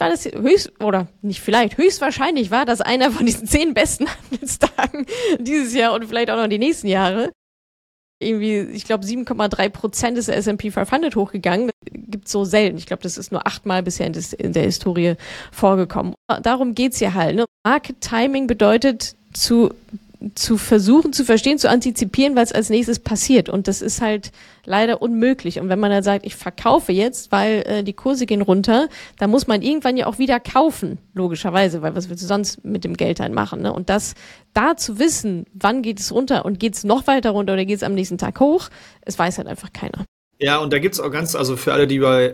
höchstwahrscheinlich war das einer von diesen 10 besten Handelstagen dieses Jahr und vielleicht auch noch die nächsten Jahre. Irgendwie, ich glaube, 7,3% ist der S&P 500 hochgegangen. Gibt's so selten. Ich glaube, das ist nur 8-mal bisher in der Historie vorgekommen. Darum geht's ja halt. Ne? Market Timing bedeutet zu versuchen, zu verstehen, zu antizipieren, was als nächstes passiert. Und das ist halt leider unmöglich. Und wenn man dann sagt, ich verkaufe jetzt, weil die Kurse gehen runter, dann muss man irgendwann ja auch wieder kaufen, logischerweise, weil was willst du sonst mit dem Geld halt machen? Ne? Und das da zu wissen, wann geht es runter und geht es noch weiter runter oder geht es am nächsten Tag hoch, es weiß halt einfach keiner. Ja, und da gibt's auch also für alle, die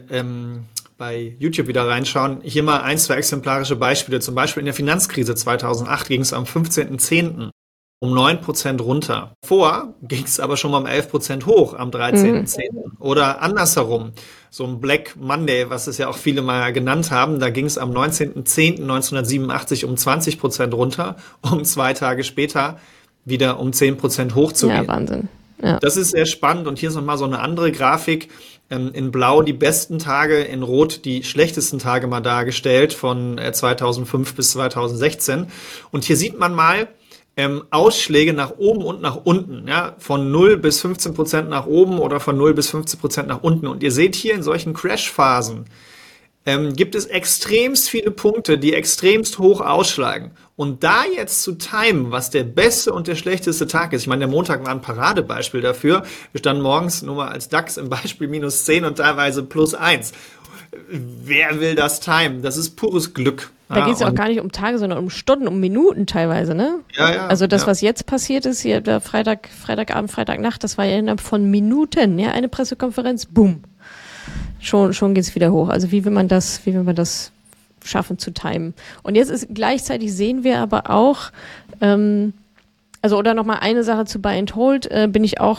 bei YouTube wieder reinschauen, hier mal 1, 2 exemplarische Beispiele. Zum Beispiel in der Finanzkrise 2008 ging es am 15.10. um 9% runter. Vor ging es aber schon mal um 11% hoch am 13.10. Oder andersherum, so ein Black Monday, was es ja auch viele mal genannt haben, da ging es am 19.10.1987 um 20% runter, um 2 Tage später wieder um 10% hochzugehen. Ja, Wahnsinn. Ja. Das ist sehr spannend und hier ist nochmal so eine andere Grafik. In Blau die besten Tage, in Rot die schlechtesten Tage mal dargestellt von 2005 bis 2016. Und hier sieht man mal, Ausschläge nach oben und nach unten, ja, von 0 bis 15% nach oben oder von 0 bis 15% nach unten. Und ihr seht hier in solchen Crash-Phasen, gibt es extremst viele Punkte, die extremst hoch ausschlagen. Und da jetzt zu timen, was der beste und der schlechteste Tag ist, ich meine, der Montag war ein Paradebeispiel dafür. Wir standen morgens nur mal als DAX im Beispiel -10 und teilweise +1. Wer will das timen? Das ist pures Glück. Da geht es ja auch gar nicht um Tage, sondern um Stunden, um Minuten teilweise, ne? Ja, also das, was jetzt passiert ist, hier der Freitagabend, Freitagnacht, das war ja innerhalb von Minuten, ja, eine Pressekonferenz, boom. Schon geht's wieder hoch. Also wie will man das schaffen zu timen? Und jetzt ist gleichzeitig sehen wir aber auch, oder nochmal eine Sache zu Buy and Hold, bin ich auch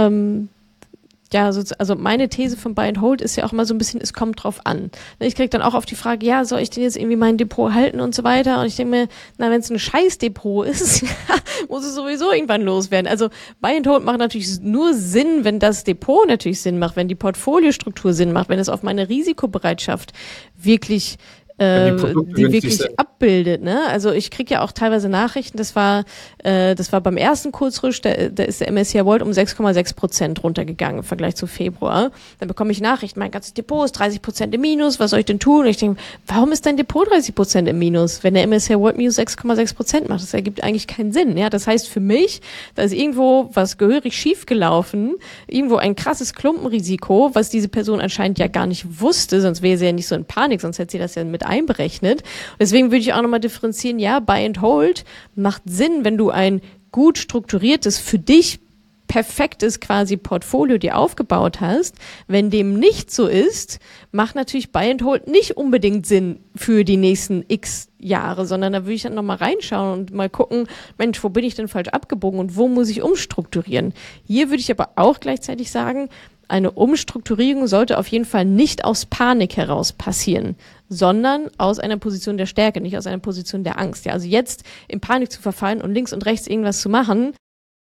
also meine These von Buy and Hold ist ja auch mal so ein bisschen, es kommt drauf an. Ich kriege dann auch auf die Frage, ja, soll ich denn jetzt irgendwie mein Depot halten und so weiter? Und ich denke mir, na, wenn es ein Scheiß-Depot ist, muss es sowieso irgendwann loswerden. Also Buy and Hold macht natürlich nur Sinn, wenn das Depot natürlich Sinn macht, wenn die Portfoliostruktur Sinn macht, wenn es auf meine Risikobereitschaft wirklich die wirklich abbildet, ne? Also ich kriege ja auch teilweise Nachrichten, das war beim ersten Kurzrutsch, da ist der MSCI World um 6,6% runtergegangen im Vergleich zu Februar. Dann bekomme ich Nachrichten, mein ganzes Depot ist 30% im Minus, was soll ich denn tun? Und ich denke, warum ist dein Depot 30% im Minus, wenn der MSCI World minus 6,6% macht? Das ergibt eigentlich keinen Sinn, ja? Das heißt für mich, da ist irgendwo was gehörig schief gelaufen, irgendwo ein krasses Klumpenrisiko, was diese Person anscheinend ja gar nicht wusste, sonst wäre sie ja nicht so in Panik, sonst hätte sie das ja mit einberechnet. Und deswegen würde ich auch nochmal differenzieren, ja, Buy and Hold macht Sinn, wenn du ein gut strukturiertes, für dich perfektes quasi Portfolio dir aufgebaut hast. Wenn dem nicht so ist, macht natürlich Buy and Hold nicht unbedingt Sinn für die nächsten x Jahre, sondern da würde ich dann nochmal reinschauen und mal gucken, Mensch, wo bin ich denn falsch abgebogen und wo muss ich umstrukturieren? Hier würde ich aber auch gleichzeitig sagen, eine Umstrukturierung sollte auf jeden Fall nicht aus Panik heraus passieren, sondern aus einer Position der Stärke, nicht aus einer Position der Angst. Ja, also jetzt in Panik zu verfallen und links und rechts irgendwas zu machen,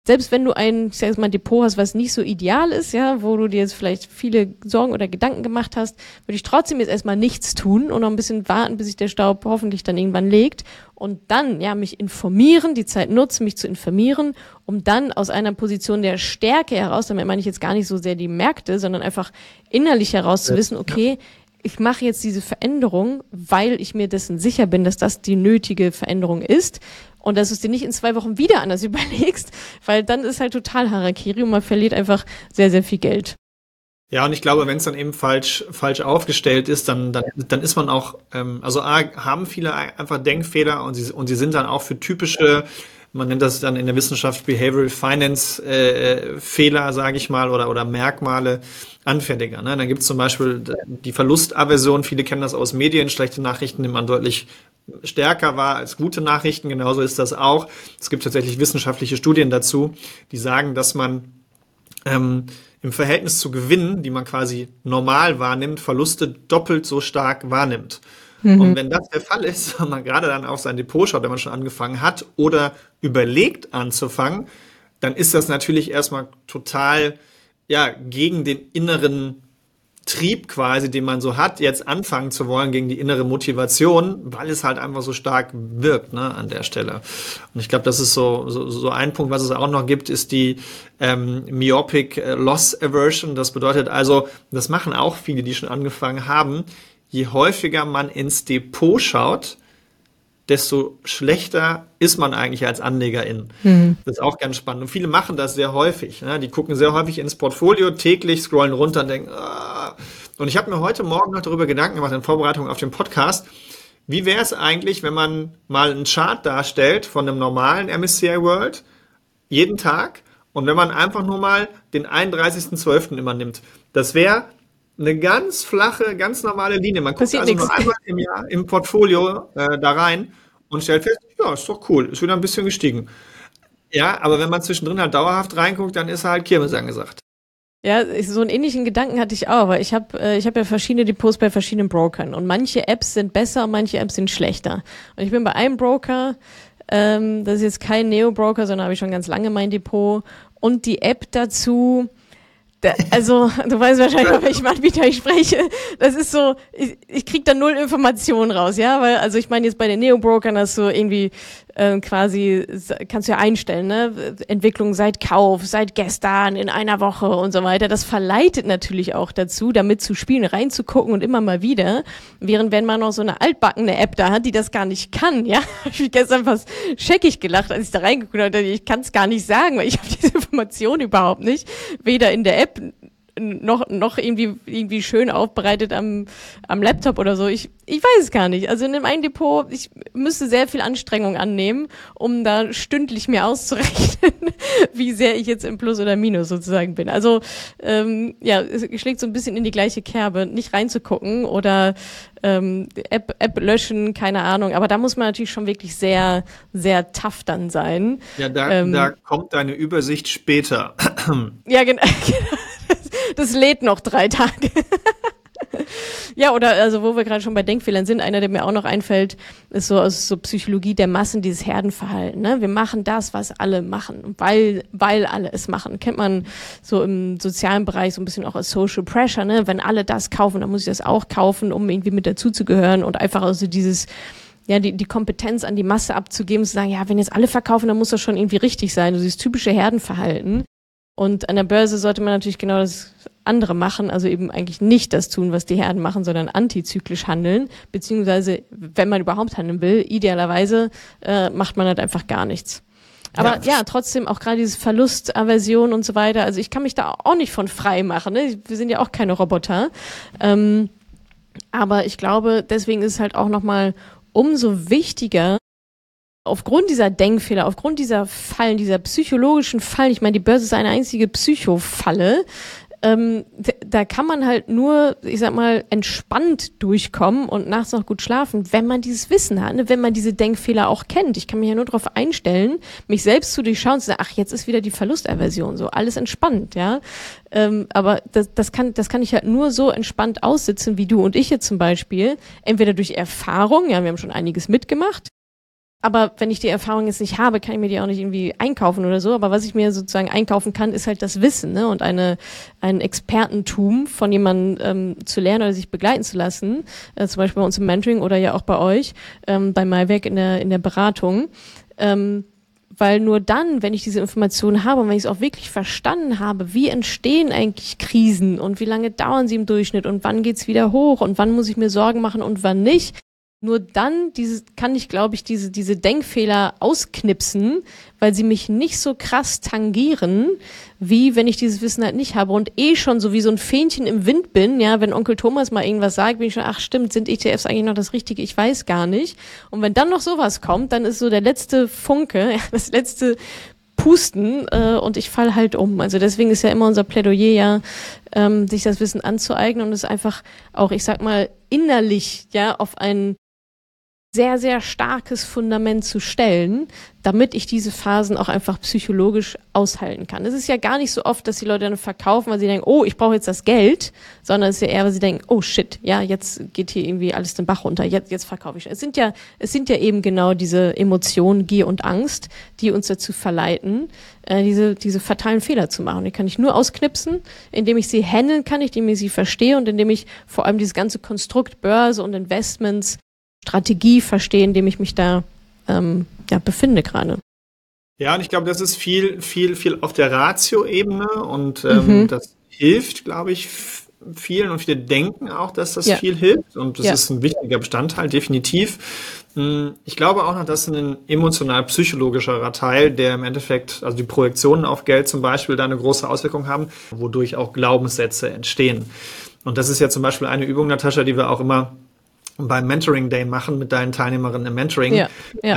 selbst wenn du ich sag jetzt mal, Depot hast, was nicht so ideal ist, ja, wo du dir jetzt vielleicht viele Sorgen oder Gedanken gemacht hast, würde ich trotzdem jetzt erstmal nichts tun und noch ein bisschen warten, bis sich der Staub hoffentlich dann irgendwann legt und dann, ja, mich informieren, die Zeit nutzen, mich zu informieren, um dann aus einer Position der Stärke heraus, damit meine ich jetzt gar nicht so sehr die Märkte, sondern einfach innerlich heraus zu wissen, okay, ich mache jetzt diese Veränderung, weil ich mir dessen sicher bin, dass das die nötige Veränderung ist und dass du es dir nicht in 2 Wochen wieder anders überlegst, weil dann ist halt total Harakiri und man verliert einfach sehr, sehr viel Geld. Ja, und ich glaube, wenn es dann eben falsch aufgestellt ist, dann ist man auch, also haben viele einfach Denkfehler und sie sind dann auch für typische, man nennt das dann in der Wissenschaft Behavioral Finance Fehler, sage ich mal, oder Merkmale anfälliger. Ne? Dann gibt es zum Beispiel die Verlustaversion, viele kennen das aus Medien, schlechte Nachrichten nimmt man deutlich stärker wahr als gute Nachrichten, genauso ist das auch. Es gibt tatsächlich wissenschaftliche Studien dazu, die sagen, dass man im Verhältnis zu Gewinnen, die man quasi normal wahrnimmt, Verluste doppelt so stark wahrnimmt. Und wenn das der Fall ist, wenn man gerade dann auf sein Depot schaut, wenn man schon angefangen hat oder überlegt anzufangen, dann ist das natürlich erstmal total, ja, gegen den inneren Trieb quasi, den man so hat, jetzt anfangen zu wollen, gegen die innere Motivation, weil es halt einfach so stark wirkt, ne, an der Stelle. Und ich glaube, das ist so ein Punkt, was es auch noch gibt, ist die Myopic Loss Aversion. Das bedeutet also, das machen auch viele, die schon angefangen haben, je häufiger man ins Depot schaut, desto schlechter ist man eigentlich als Anlegerin. Das ist auch ganz spannend. Und viele machen das sehr häufig. Ne? Die gucken sehr häufig ins Portfolio, täglich scrollen runter und denken, ah. Und ich habe mir heute Morgen noch darüber Gedanken gemacht, in Vorbereitung auf den Podcast, wie wäre es eigentlich, wenn man mal einen Chart darstellt von einem normalen MSCI World, jeden Tag, und wenn man einfach nur mal den 31.12. immer nimmt. Das wäre eine ganz flache, ganz normale Linie. Man guckt also nur einmal im Jahr im Portfolio da rein und stellt fest, ja, ist doch cool, ist wieder ein bisschen gestiegen. Ja, aber wenn man zwischendrin halt dauerhaft reinguckt, dann ist halt Kirmes angesagt. Ja, so einen ähnlichen Gedanken hatte ich auch, weil ich hab ja verschiedene Depots bei verschiedenen Brokern und manche Apps sind besser und manche Apps sind schlechter. Und ich bin bei einem Broker, das ist jetzt kein Neo-Broker, sondern habe ich schon ganz lange mein Depot und die App dazu. Also, du weißt wahrscheinlich, auf welchem Anbieter ich spreche. Das ist so, ich krieg da 0 Informationen raus, ja, weil, also ich meine jetzt bei den Neo-Brokern hast du irgendwie quasi, kannst du ja einstellen, ne, Entwicklung seit Kauf, seit gestern, in einer Woche und so weiter. Das verleitet natürlich auch dazu, damit zu spielen, reinzugucken und immer mal wieder. Während wenn man noch so eine altbackene App da hat, die das gar nicht kann, ja, hab ich gestern fast scheckig gelacht, als ich da reingeguckt habe. Ich kann es gar nicht sagen, weil ich habe diese Information überhaupt nicht, weder in der App noch irgendwie schön aufbereitet am Laptop oder so. Ich weiß es gar nicht. Also in dem einen Depot, ich müsste sehr viel Anstrengung annehmen, um da stündlich mir auszurechnen, wie sehr ich jetzt im Plus oder Minus sozusagen bin. Also ja, es schlägt so ein bisschen in die gleiche Kerbe, nicht reinzugucken oder App löschen, keine Ahnung. Aber da muss man natürlich schon wirklich sehr, sehr tough dann sein. Ja, da kommt deine Übersicht später. Ja, genau. Das lädt noch 3 Tage. Ja, oder also wo wir gerade schon bei Denkfehlern sind, einer, der mir auch noch einfällt, ist so aus so Psychologie der Massen, dieses Herdenverhalten. Ne? Wir machen das, was alle machen, weil alle es machen. Kennt man so im sozialen Bereich so ein bisschen auch als Social Pressure. Ne? Wenn alle das kaufen, dann muss ich das auch kaufen, um irgendwie mit dazuzugehören und einfach also dieses ja, die Kompetenz an die Masse abzugeben, zu sagen, ja, wenn jetzt alle verkaufen, dann muss das schon irgendwie richtig sein. So dieses typische Herdenverhalten. Und an der Börse sollte man natürlich genau das andere machen, also eben eigentlich nicht das tun, was die Herden machen, sondern antizyklisch handeln, beziehungsweise, wenn man überhaupt handeln will, idealerweise macht man halt einfach gar nichts. Aber ja, trotzdem auch gerade diese Verlustaversion und so weiter, also ich kann mich da auch nicht von frei machen, ne? Wir sind ja auch keine Roboter. Aber ich glaube, deswegen ist es halt auch nochmal umso wichtiger, aufgrund dieser Denkfehler, aufgrund dieser Fallen, dieser psychologischen Fallen, ich meine, die Börse ist eine einzige Psychofalle, da kann man halt nur, ich sag mal, entspannt durchkommen und nachts noch gut schlafen, wenn man dieses Wissen hat, ne? Wenn man diese Denkfehler auch kennt. Ich kann mich ja nur darauf einstellen, mich selbst zu durchschauen und zu sagen, ach, jetzt ist wieder die Verlustaversion, so alles entspannt, ja. Aber das kann ich halt nur so entspannt aussitzen, wie du und ich jetzt zum Beispiel, entweder durch Erfahrung, ja, wir haben schon einiges mitgemacht, Aber wenn ich die Erfahrung jetzt nicht habe, kann ich mir die auch nicht irgendwie einkaufen oder so. Aber was ich mir sozusagen einkaufen kann, ist halt das Wissen, ne? Und ein Expertentum von jemandem zu lernen oder sich begleiten zu lassen. Zum Beispiel bei uns im Mentoring oder ja auch bei euch, bei Maiwerk in der Beratung. Weil nur dann, wenn ich diese Informationen habe und wenn ich es auch wirklich verstanden habe, wie entstehen eigentlich Krisen und wie lange dauern sie im Durchschnitt und wann geht's wieder hoch und wann muss ich mir Sorgen machen und wann nicht, nur dann kann ich, glaube ich, diese Denkfehler ausknipsen, weil sie mich nicht so krass tangieren, wie wenn ich dieses Wissen halt nicht habe und schon so wie so ein Fähnchen im Wind bin, ja, wenn Onkel Thomas mal irgendwas sagt, bin ich schon, ach stimmt, sind ETFs eigentlich noch das Richtige? Ich weiß gar nicht. Und wenn dann noch sowas kommt, dann ist so der letzte Funke, ja, das letzte Pusten und ich falle halt um. Also deswegen ist ja immer unser Plädoyer, sich das Wissen anzueignen und es einfach auch, ich sag mal, innerlich, ja, auf ein sehr, sehr starkes Fundament zu stellen, damit ich diese Phasen auch einfach psychologisch aushalten kann. Es ist ja gar nicht so oft, dass die Leute dann verkaufen, weil sie denken, oh, ich brauche jetzt das Geld, sondern es ist ja eher, weil sie denken, oh shit, ja, jetzt geht hier irgendwie alles den Bach runter, jetzt verkaufe ich. Es sind ja eben genau diese Emotionen, Gier und Angst, die uns dazu verleiten, diese fatalen Fehler zu machen. Die kann ich nur ausknipsen, indem ich sie handeln kann, indem ich sie verstehe und indem ich vor allem dieses ganze Konstrukt Börse und Investments Strategie verstehen, in dem ich mich da befinde gerade. Ja, und ich glaube, das ist viel auf der Ratio-Ebene und das hilft, glaube ich, vielen und viele denken auch, dass das viel hilft und das ist ein wichtiger Bestandteil, definitiv. Ich glaube auch noch, dass ein emotional-psychologischer Teil, der im Endeffekt, also die Projektionen auf Geld zum Beispiel, da eine große Auswirkung haben, wodurch auch Glaubenssätze entstehen. Und das ist ja zum Beispiel eine Übung, Natascha, die wir auch immer beim Mentoring Day machen mit deinen Teilnehmerinnen im Mentoring,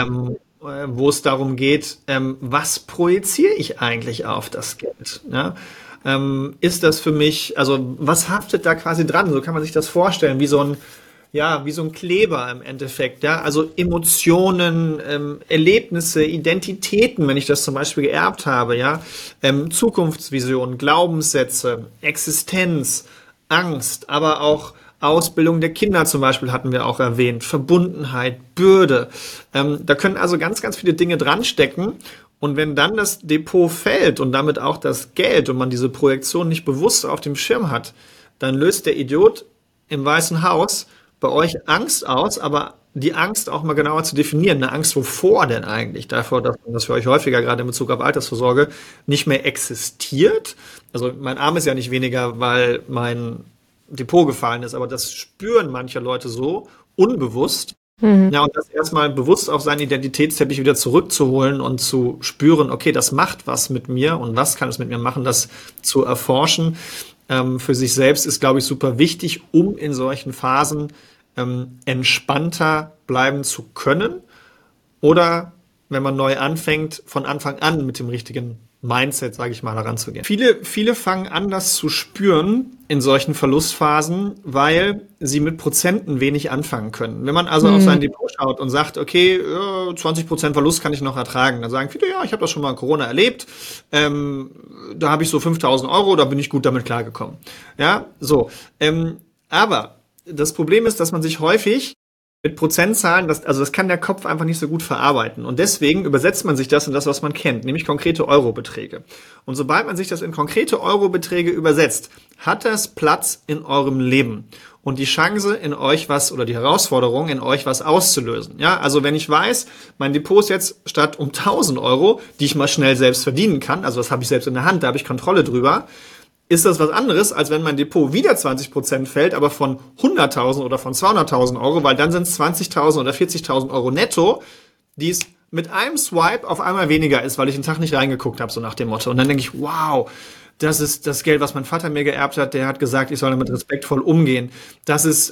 wo es darum geht, was projiziere ich eigentlich auf das Geld? Ja? Ist das für mich, also was haftet da quasi dran? So kann man sich das vorstellen, wie so ein Kleber im Endeffekt, ja, also Emotionen, Erlebnisse, Identitäten, wenn ich das zum Beispiel geerbt habe, ja, Zukunftsvisionen, Glaubenssätze, Existenz, Angst, aber auch Ausbildung der Kinder zum Beispiel hatten wir auch erwähnt, Verbundenheit, Bürde. Da können also ganz, ganz viele Dinge dran stecken. Und wenn dann das Depot fällt und damit auch das Geld und man diese Projektion nicht bewusst auf dem Schirm hat, dann löst der Idiot im Weißen Haus bei euch Angst aus, aber die Angst auch mal genauer zu definieren. Eine Angst wovor denn eigentlich? Davor, dass das für euch häufiger gerade in Bezug auf Altersvorsorge nicht mehr existiert. Also mein Arm ist ja nicht weniger, weil mein Depot gefallen ist, aber das spüren manche Leute so unbewusst. Ja, und das erstmal bewusst auf seinen Identitätsteppich wieder zurückzuholen und zu spüren, okay, das macht was mit mir und was kann es mit mir machen, das zu erforschen für sich selbst ist, glaube ich, super wichtig, um in solchen Phasen entspannter bleiben zu können oder wenn man neu anfängt, von Anfang an mit dem richtigen Mindset, sage ich mal, heranzugehen. Viele fangen an, das zu spüren in solchen Verlustphasen, weil sie mit Prozenten wenig anfangen können. Wenn man also auf sein Depot schaut und sagt, okay, 20% Verlust kann ich noch ertragen, dann sagen viele, ja, ich habe das schon mal in Corona erlebt, da habe ich so 5.000 Euro, da bin ich gut damit klargekommen. Ja, so. Aber das Problem ist, dass man sich häufig mit Prozentzahlen, das kann der Kopf einfach nicht so gut verarbeiten. Und deswegen übersetzt man sich das in das, was man kennt, nämlich konkrete Eurobeträge. Und sobald man sich das in konkrete Eurobeträge übersetzt, hat das Platz in eurem Leben. Und die Chance in euch was, oder die Herausforderung in euch was auszulösen. Ja, also wenn ich weiß, mein Depot ist jetzt statt um 1.000 Euro, die ich mal schnell selbst verdienen kann, also das habe ich selbst in der Hand, da habe ich Kontrolle drüber, ist das was anderes, als wenn mein Depot wieder 20% fällt, aber von 100.000 oder von 200.000 Euro, weil dann sind es 20.000 oder 40.000 Euro netto, die es mit einem Swipe auf einmal weniger ist, weil ich einen Tag nicht reingeguckt habe, so nach dem Motto. Und dann denke ich, wow, das ist das Geld, was mein Vater mir geerbt hat. Der hat gesagt, ich soll damit respektvoll umgehen. Das ist,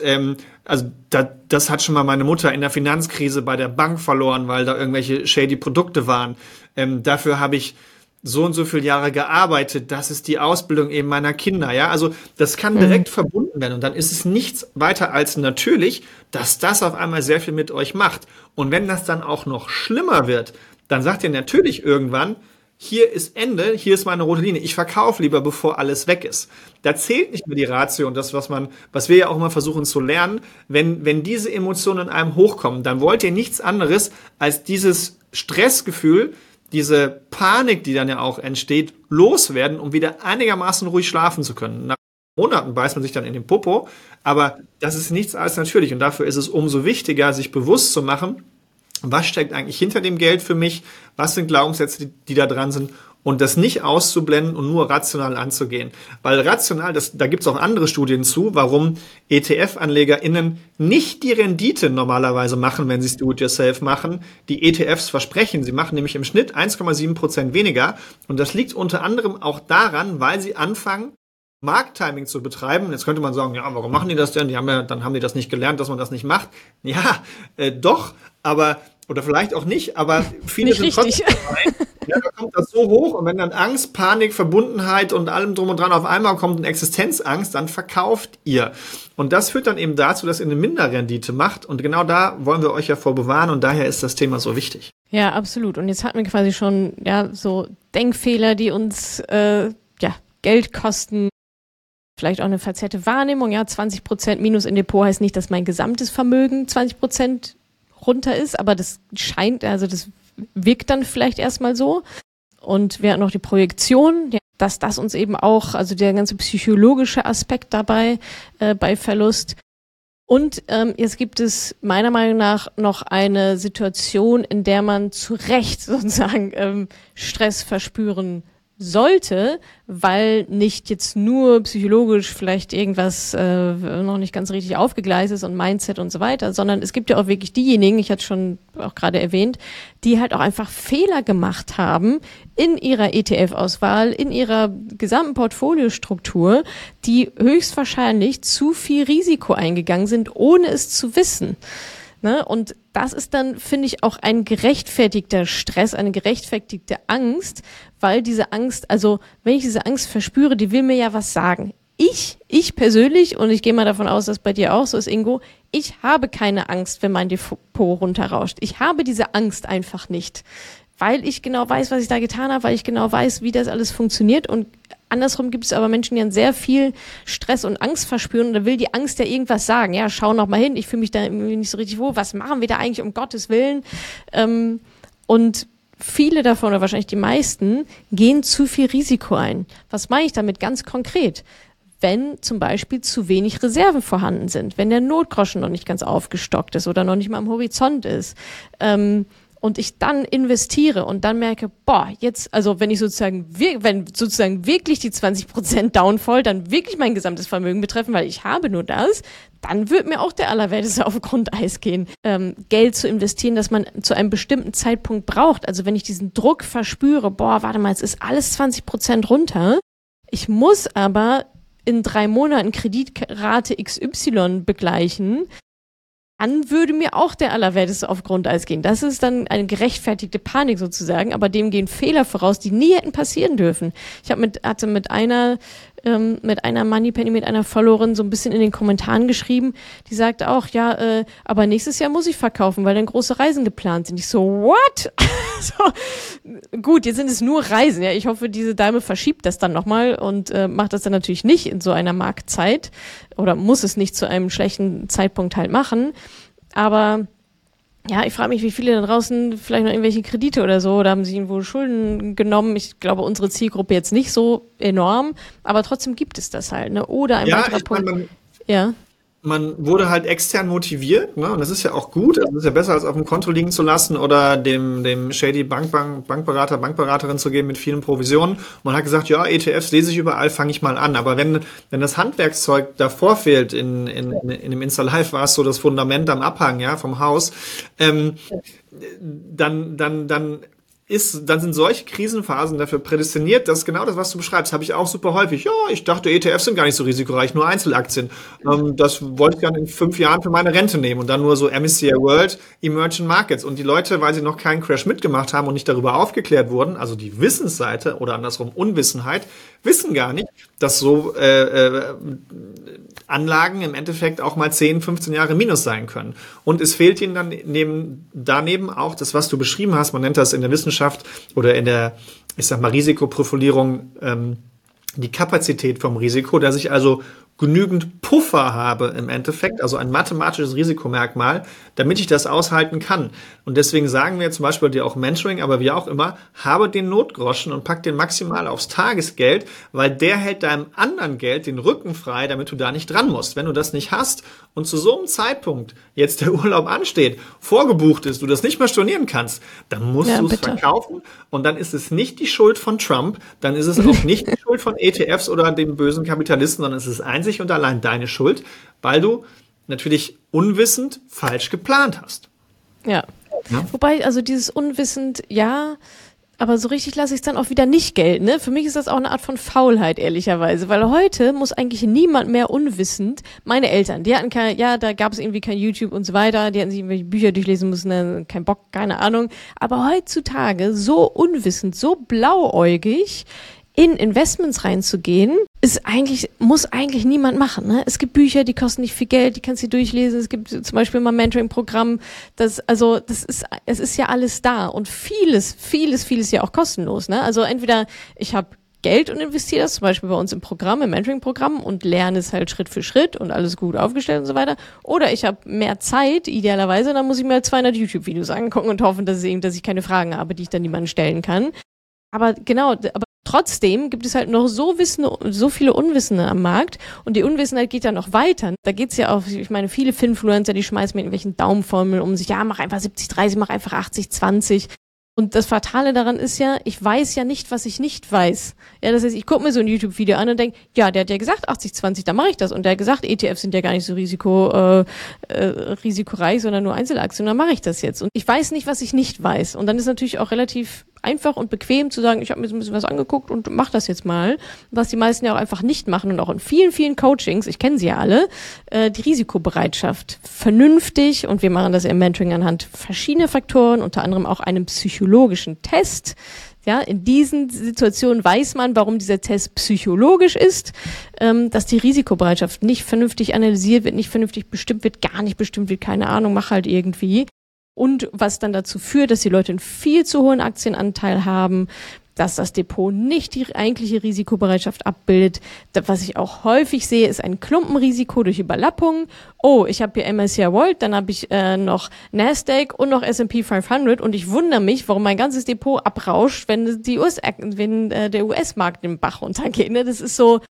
das hat schon mal meine Mutter in der Finanzkrise bei der Bank verloren, weil da irgendwelche shady Produkte waren. Dafür habe ich so und so viele Jahre gearbeitet, das ist die Ausbildung eben meiner Kinder, ja, also das kann direkt verbunden werden und dann ist es nichts weiter als natürlich, dass das auf einmal sehr viel mit euch macht und wenn das dann auch noch schlimmer wird, dann sagt ihr natürlich irgendwann, hier ist Ende, hier ist meine rote Linie. Ich verkaufe lieber, bevor alles weg ist. Da zählt nicht mehr die Ratio und das, was wir ja auch immer versuchen zu lernen. Wenn diese Emotionen in einem hochkommen, dann wollt ihr nichts anderes als dieses Stressgefühl, diese Panik, die dann ja auch entsteht, loswerden, um wieder einigermaßen ruhig schlafen zu können. Nach Monaten beißt man sich dann in den Popo, aber das ist nichts als natürlich und dafür ist es umso wichtiger, sich bewusst zu machen, was steckt eigentlich hinter dem Geld für mich, was sind Glaubenssätze, die da dran sind und das nicht auszublenden und nur rational anzugehen. Weil rational, da gibt es auch andere Studien zu, warum ETF-AnlegerInnen nicht die Rendite normalerweise machen, wenn sie es do-it-yourself machen, die ETFs versprechen. Sie machen nämlich im Schnitt 1,7% weniger und das liegt unter anderem auch daran, weil sie anfangen, Markttiming zu betreiben. Jetzt könnte man sagen, ja, warum machen die das denn? Dann haben die das nicht gelernt, dass man das nicht macht. Ja, doch, aber, oder vielleicht auch nicht, aber viele nicht sind richtig. trotzdem dabei. Ja, da kommt das so hoch und wenn dann Angst, Panik, Verbundenheit und allem drum und dran auf einmal kommt eine Existenzangst, dann verkauft ihr. Und das führt dann eben dazu, dass ihr eine Minderrendite macht und genau da wollen wir euch ja vor bewahren und daher ist das Thema so wichtig. Ja, absolut. Und jetzt hatten wir quasi schon so Denkfehler, die uns Geld kosten. Vielleicht auch eine verzerrte Wahrnehmung, 20% Minus in Depot heißt nicht, dass mein gesamtes Vermögen 20% runter ist, aber das wirkt dann vielleicht erstmal so. Und wir hatten noch die Projektion, dass das uns eben auch, also der ganze psychologische Aspekt dabei bei Verlust. Und jetzt gibt es meiner Meinung nach noch eine Situation, in der man zu Recht sozusagen Stress verspüren sollte, weil nicht jetzt nur psychologisch vielleicht irgendwas noch nicht ganz richtig aufgegleist ist und Mindset und so weiter, sondern es gibt ja auch wirklich diejenigen, ich hatte schon auch gerade erwähnt, die halt auch einfach Fehler gemacht haben in ihrer ETF-Auswahl, in ihrer gesamten Portfoliostruktur, die höchstwahrscheinlich zu viel Risiko eingegangen sind, ohne es zu wissen. Ne? Und das ist dann, finde ich, auch ein gerechtfertigter Stress, eine gerechtfertigte Angst, weil diese Angst, also wenn ich diese Angst verspüre, die will mir ja was sagen. Ich persönlich, und ich gehe mal davon aus, dass bei dir auch so ist, Ingo, ich habe keine Angst, wenn mein Depot runterrauscht. Ich habe diese Angst einfach nicht, weil ich genau weiß, was ich da getan habe, weil ich genau weiß, wie das alles funktioniert und andersrum gibt es aber Menschen, die dann sehr viel Stress und Angst verspüren und da will die Angst ja irgendwas sagen. Ja, schau noch mal hin, ich fühle mich da irgendwie nicht so richtig wohl. Was machen wir da eigentlich um Gottes Willen? Und viele davon, oder wahrscheinlich die meisten, gehen zu viel Risiko ein. Was meine ich damit ganz konkret? Wenn zum Beispiel zu wenig Reserven vorhanden sind, wenn der Notgroschen noch nicht ganz aufgestockt ist oder noch nicht mal am Horizont ist, und ich dann investiere und dann merke, jetzt, also wenn sozusagen wirklich die 20% Downfall dann wirklich mein gesamtes Vermögen betreffen, weil ich habe nur das, dann wird mir auch der Allerwerteste auf Grundeis gehen. Geld zu investieren, das man zu einem bestimmten Zeitpunkt braucht. Also wenn ich diesen Druck verspüre, warte mal, jetzt ist alles 20% runter. Ich muss aber in 3 Monaten Kreditrate XY begleichen, dann würde mir auch der Allerwerteste auf Grundeis gehen. Das ist dann eine gerechtfertigte Panik sozusagen, aber dem gehen Fehler voraus, die nie hätten passieren dürfen. Ich hatte mit einer Moneypenny, mit einer Followerin so ein bisschen in den Kommentaren geschrieben, die sagte auch, aber nächstes Jahr muss ich verkaufen, weil dann große Reisen geplant sind. Ich so, what? So, gut, jetzt sind es nur Reisen. Ja, ich hoffe, diese Dame verschiebt das dann nochmal und macht das dann natürlich nicht in so einer Marktzeit oder muss es nicht zu einem schlechten Zeitpunkt halt machen. Aber ja, ich frage mich, wie viele da draußen vielleicht noch irgendwelche Kredite oder so, oder haben sich irgendwo Schulden genommen. Ich glaube, unsere Zielgruppe jetzt nicht so enorm, aber trotzdem gibt es das halt, ne? Oder ein weiterer Punkt. Man wurde halt extern motiviert, ne? Und das ist ja auch gut. Das ist ja besser, als auf dem Konto liegen zu lassen oder dem shady Bankberater, Bankberaterin zu geben mit vielen Provisionen. Man hat gesagt, ja, ETFs lese ich überall, fange ich mal an. Aber wenn das Handwerkszeug davor fehlt, in dem Insta-Live war es so das Fundament am Abhang, ja, vom Haus, dann sind solche Krisenphasen dafür prädestiniert, dass genau das, was du beschreibst, habe ich auch super häufig. Ja, ich dachte, ETFs sind gar nicht so risikoreich, nur Einzelaktien. Das wollte ich dann in 5 Jahren für meine Rente nehmen und dann nur so MSCI World, Emerging Markets. Und die Leute, weil sie noch keinen Crash mitgemacht haben und nicht darüber aufgeklärt wurden, also die Wissensseite oder andersrum Unwissenheit, wissen gar nicht, dass so Anlagen im Endeffekt auch mal 10, 15 Jahre Minus sein können. Und es fehlt ihnen dann daneben auch das, was du beschrieben hast, man nennt das in der Wissenschaft Wissenschaft oder in der, ich sag mal, Risikoprofilierung die Kapazität vom Risiko, dass ich also genügend Puffer habe im Endeffekt, also ein mathematisches Risikomerkmal, damit ich das aushalten kann. Und deswegen sagen wir zum Beispiel dir auch Mentoring, aber wie auch immer, habe den Notgroschen und pack den maximal aufs Tagesgeld, weil der hält deinem anderen Geld den Rücken frei, damit du da nicht dran musst. Wenn du das nicht hast und zu so einem Zeitpunkt jetzt der Urlaub ansteht, vorgebucht ist, du das nicht mehr stornieren kannst, dann musst du es verkaufen und dann ist es nicht die Schuld von Trump, dann ist es auch nicht die Schuld von ETFs oder dem bösen Kapitalisten, sondern es ist einzig und allein deine Schuld, weil du natürlich unwissend falsch geplant hast. Ja. Wobei, also dieses unwissend, ja, aber so richtig lasse ich es dann auch wieder nicht gelten. Ne? Für mich ist das auch eine Art von Faulheit, ehrlicherweise, weil heute muss eigentlich niemand mehr unwissend, meine Eltern, die hatten da gab es irgendwie kein YouTube und so weiter, die hatten sich irgendwelche Bücher durchlesen müssen, kein Bock, keine Ahnung, aber heutzutage so unwissend, so blauäugig in Investments reinzugehen, muss eigentlich niemand machen. Ne? Es gibt Bücher, die kosten nicht viel Geld, die kannst du durchlesen. Es gibt zum Beispiel mal ein Mentoring-Programm. Es ist ja alles da und vieles ja auch kostenlos. Ne? Also entweder ich habe Geld und investiere das zum Beispiel bei uns im Mentoring-Programm und lerne es halt Schritt für Schritt und alles gut aufgestellt und so weiter. Oder ich habe mehr Zeit, idealerweise, dann muss ich mir 200 YouTube-Videos angucken und hoffen, dass ich keine Fragen habe, die ich dann niemandem stellen kann. Aber trotzdem gibt es halt noch so viele Unwissende am Markt und die Unwissenheit geht ja noch weiter. Da geht's ja auch, ich meine, viele Finfluencer, die schmeißen mit irgendwelchen Daumenformeln um sich, ja, mach einfach 70-30, mach einfach 80-20. Und das Fatale daran ist ja, ich weiß ja nicht, was ich nicht weiß. Ja, das heißt, ich gucke mir so ein YouTube-Video an und denke, ja, der hat ja gesagt 80-20, da mache ich das. Und der hat gesagt, ETFs sind ja gar nicht so risikoreich, sondern nur Einzelaktien, dann mache ich das jetzt. Und ich weiß nicht, was ich nicht weiß. Und dann ist natürlich auch relativ einfach und bequem zu sagen, ich habe mir so ein bisschen was angeguckt und mach das jetzt mal. Was die meisten ja auch einfach nicht machen und auch in vielen, vielen Coachings, ich kenne sie ja alle, die Risikobereitschaft vernünftig, und wir machen das im Mentoring anhand verschiedener Faktoren, unter anderem auch einem psychologischen Test. Ja, in diesen Situationen weiß man, warum dieser Test psychologisch ist, dass die Risikobereitschaft nicht vernünftig analysiert wird, nicht vernünftig bestimmt wird, gar nicht bestimmt wird, keine Ahnung, mach halt irgendwie. Und was dann dazu führt, dass die Leute einen viel zu hohen Aktienanteil haben, dass das Depot nicht die eigentliche Risikobereitschaft abbildet. Was ich auch häufig sehe, ist ein Klumpenrisiko durch Überlappung. Oh, ich habe hier MSCI World, dann habe ich noch Nasdaq und noch S&P 500 und ich wundere mich, warum mein ganzes Depot abrauscht, wenn der US-Markt den Bach runtergeht. Ne? Das ist so,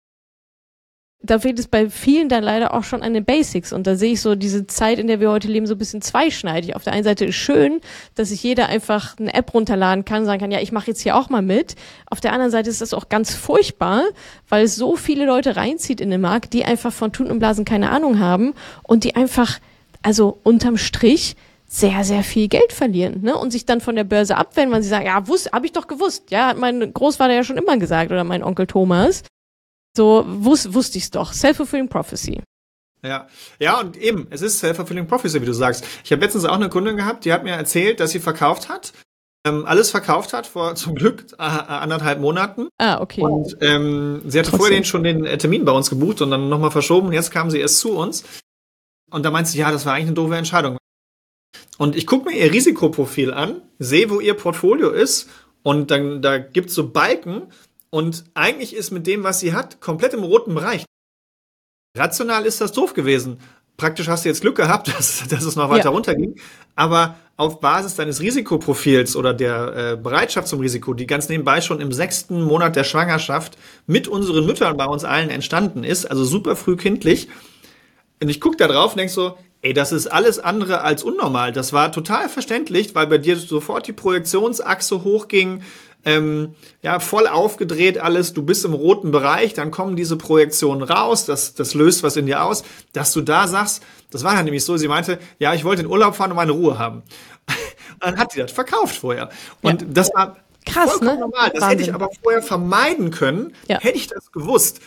da fehlt es bei vielen dann leider auch schon an den Basics. Und da sehe ich so diese Zeit, in der wir heute leben, so ein bisschen zweischneidig. Auf der einen Seite ist schön, dass sich jeder einfach eine App runterladen kann, sagen kann, ja, ich mache jetzt hier auch mal mit. Auf der anderen Seite ist das auch ganz furchtbar, weil es so viele Leute reinzieht in den Markt, die einfach von Tuten und Blasen keine Ahnung haben und die einfach, also unterm Strich, sehr, sehr viel Geld verlieren, ne? Und sich dann von der Börse abwenden, weil sie sagen, ja, habe ich doch gewusst. Ja, hat mein Großvater ja schon immer gesagt oder mein Onkel Thomas. So wusste ich's doch. Self-fulfilling prophecy. Ja, und eben, es ist Self-fulfilling prophecy, wie du sagst. Ich habe letztens auch eine Kundin gehabt, die hat mir erzählt, dass sie verkauft hat, alles verkauft hat vor zum Glück 1,5 Monaten. Ah, okay. Und sie hatte vorher schon den Termin bei uns gebucht und dann nochmal verschoben und jetzt kam sie erst zu uns. Und da meint sie, ja, das war eigentlich eine doofe Entscheidung. Und ich gucke mir ihr Risikoprofil an, sehe, wo ihr Portfolio ist und dann da gibt's so Balken. Und eigentlich ist mit dem, was sie hat, komplett im roten Bereich. Rational ist das doof gewesen. Praktisch hast du jetzt Glück gehabt, dass es noch weiter runterging. Aber auf Basis deines Risikoprofils oder der Bereitschaft zum Risiko, die ganz nebenbei schon im 6. Monat der Schwangerschaft mit unseren Müttern bei uns allen entstanden ist, also super früh kindlich. Und ich gucke da drauf und denk so, ey, das ist alles andere als unnormal. Das war total verständlich, weil bei dir sofort die Projektionsachse hochging, voll aufgedreht alles, du bist im roten Bereich, dann kommen diese Projektionen raus, das löst was in dir aus, dass du da sagst, das war ja nämlich so, sie meinte, ja, ich wollte in Urlaub fahren und meine Ruhe haben. Dann hat sie das verkauft vorher. Und das war krass, vollkommen normal. Das hätte ich aber vorher vermeiden können, hätte ich das gewusst.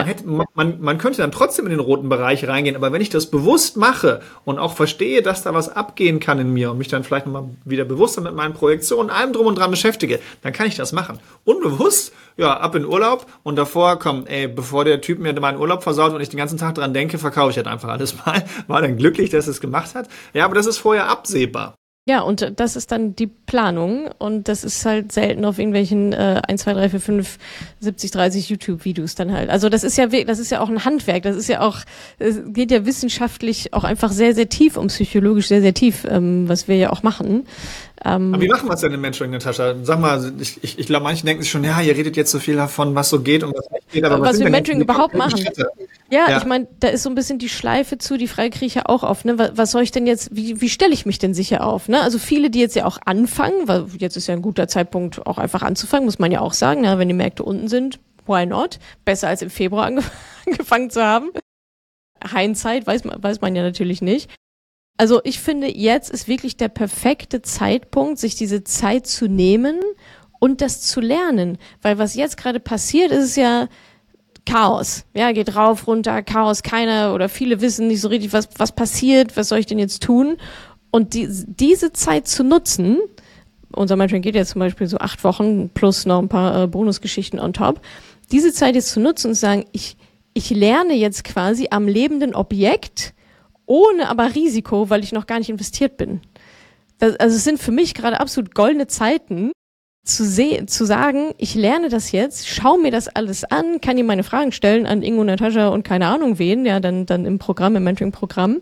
Man könnte dann trotzdem in den roten Bereich reingehen, aber wenn ich das bewusst mache und auch verstehe, dass da was abgehen kann in mir und mich dann vielleicht nochmal wieder bewusster mit meinen Projektionen, allem drum und dran beschäftige, dann kann ich das machen. Unbewusst, ab in Urlaub und davor, bevor der Typ mir meinen Urlaub versaut und ich den ganzen Tag dran denke, verkaufe ich halt einfach alles mal. War dann glücklich, dass es gemacht hat. Ja, aber das ist vorher absehbar. Ja, und das ist dann die Planung und das ist halt selten auf irgendwelchen 1, 2, 3, 4, 5, 70, 30 YouTube-Videos dann halt. Also das ist ja auch ein Handwerk, das ist ja auch, es geht ja wissenschaftlich auch einfach sehr, sehr tief und psychologisch sehr, sehr tief, was wir ja auch machen. Aber wie machen wir es denn im Mentoring, Natascha? Sag mal, ich glaube, manche denken sich schon, ja, ihr redet jetzt so viel davon, was so geht und was nicht geht, aber was wir im Mentoring überhaupt machen. Schritte? Ja, ich meine, da ist so ein bisschen die Schleife zu, die Frage kriege ich ja auch auf, ne? Was soll ich denn jetzt, wie stelle ich mich denn sicher auf, ne? Also viele, die jetzt ja auch anfangen, weil jetzt ist ja ein guter Zeitpunkt, auch einfach anzufangen, muss man ja auch sagen, ne? Wenn die Märkte unten sind, why not? Besser als im Februar angefangen zu haben. Hindsight weiß man ja natürlich nicht. Also ich finde, jetzt ist wirklich der perfekte Zeitpunkt, sich diese Zeit zu nehmen und das zu lernen. Weil was jetzt gerade passiert, ist es ja Chaos. Ja, geht rauf, runter, Chaos, keiner oder viele wissen nicht so richtig, was passiert, was soll ich denn jetzt tun? Und diese Zeit zu nutzen, unser Mentoring geht jetzt zum Beispiel so 8 Wochen plus noch ein paar Bonusgeschichten on top, diese Zeit jetzt zu nutzen und zu sagen, ich lerne jetzt quasi am lebenden Objekt, ohne aber Risiko, weil ich noch gar nicht investiert bin. Also es sind für mich gerade absolut goldene Zeiten, zu sagen, ich lerne das jetzt, schau mir das alles an, kann dir meine Fragen stellen an Ingo, Natascha und keine Ahnung wen, ja, dann im Programm, im Mentoring-Programm.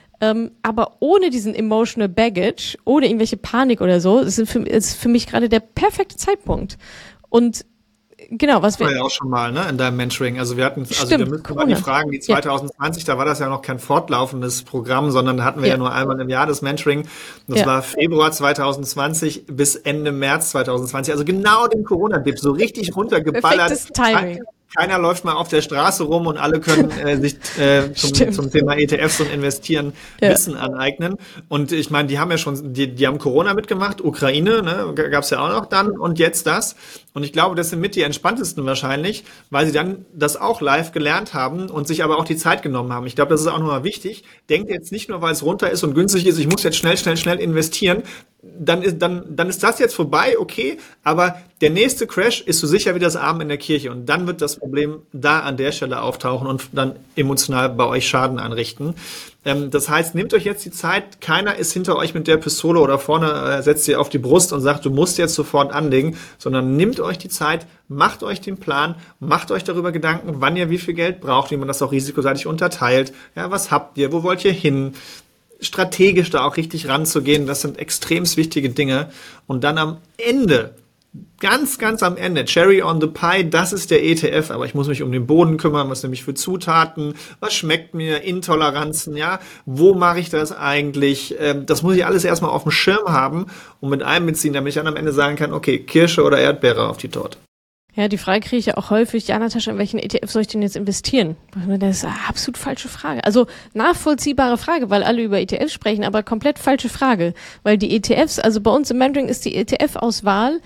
Aber ohne diesen emotional baggage, ohne irgendwelche Panik oder so, ist für mich gerade der perfekte Zeitpunkt. Und genau, was wir ja auch schon mal, ne, in deinem Mentoring. Also wir hatten, Stimmt, wir müssen mal die Fragen, die 2020, da war das ja noch kein fortlaufendes Programm, sondern da hatten wir ja nur einmal im Jahr das Mentoring. Das war Februar 2020 bis Ende März 2020. Also genau den Corona-Dip, so richtig runtergeballert. Perfektes Timing. Keiner läuft mal auf der Straße rum und alle können sich zum Thema ETFs und Investieren Wissen aneignen. Und ich meine, die haben ja schon, die haben Corona mitgemacht, Ukraine, ne, gab's ja auch noch dann und jetzt das. Und ich glaube, das sind mit die entspanntesten wahrscheinlich, weil sie dann das auch live gelernt haben und sich aber auch die Zeit genommen haben. Ich glaube, das ist auch nochmal wichtig. Denkt jetzt nicht nur, weil es runter ist und günstig ist, ich muss jetzt schnell investieren. Dann ist das jetzt vorbei, okay, aber der nächste Crash ist so sicher wie das Abend in der Kirche und dann wird das Problem da an der Stelle auftauchen und dann emotional bei euch Schaden anrichten. Das heißt, nehmt euch jetzt die Zeit, keiner ist hinter euch mit der Pistole oder vorne setzt sie auf die Brust und sagt, du musst jetzt sofort anlegen, sondern nehmt euch die Zeit, macht euch den Plan, macht euch darüber Gedanken, wann ihr wie viel Geld braucht, wie man das auch risikoseitig unterteilt, ja, was habt ihr, wo wollt ihr hin, strategisch da auch richtig ranzugehen, das sind extrem wichtige Dinge und dann am Ende, ganz am Ende, Cherry on the Pie, das ist der ETF, aber ich muss mich um den Boden kümmern, was nämlich für Zutaten, was schmeckt mir, Intoleranzen, ja, wo mache ich das eigentlich, das muss ich alles erstmal auf dem Schirm haben und mit einbeziehen, damit ich dann am Ende sagen kann, okay, Kirsche oder Erdbeere auf die Torte. Ja, die Frage kriege ich ja auch häufig, ja, Natascha, in welchen ETF soll ich denn jetzt investieren? Das ist eine absolut falsche Frage. Also nachvollziehbare Frage, weil alle über ETFs sprechen, aber komplett falsche Frage. Weil die ETFs, also bei uns im Mentoring ist die ETF-Auswahl,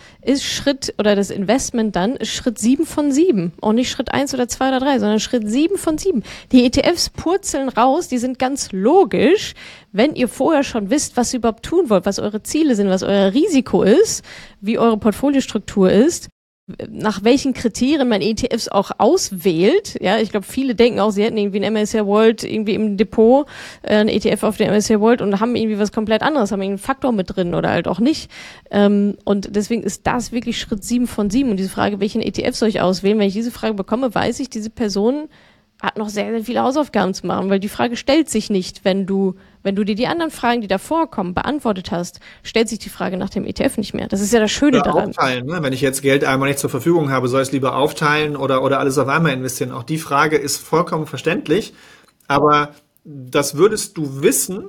das Investment dann, ist Schritt 7 von 7. Und nicht Schritt 1 oder 2 oder 3, sondern Schritt 7 von 7. Die ETFs purzeln raus, die sind ganz logisch, wenn ihr vorher schon wisst, was ihr überhaupt tun wollt, was eure Ziele sind, was euer Risiko ist, wie eure Portfoliostruktur ist, nach welchen Kriterien man ETFs auch auswählt. Ja, ich glaube, viele denken auch, sie hätten irgendwie ein MSCI World irgendwie im Depot, ein ETF auf den MSCI World und haben irgendwie was komplett anderes, haben irgendwie einen Faktor mit drin oder halt auch nicht. Und deswegen ist das wirklich Schritt 7 von 7. Und diese Frage, welchen ETF soll ich auswählen? Wenn ich diese Frage bekomme, weiß ich, diese Person hat noch sehr, sehr viele Hausaufgaben zu machen, weil die Frage stellt sich nicht, wenn du dir die anderen Fragen, die davor kommen, beantwortet hast, stellt sich die Frage nach dem ETF nicht mehr. Das ist ja das Schöne daran. Aufteilen, ne? Wenn ich jetzt Geld einmal nicht zur Verfügung habe, soll ich es lieber aufteilen oder alles auf einmal investieren? Auch die Frage ist vollkommen verständlich, aber das würdest du wissen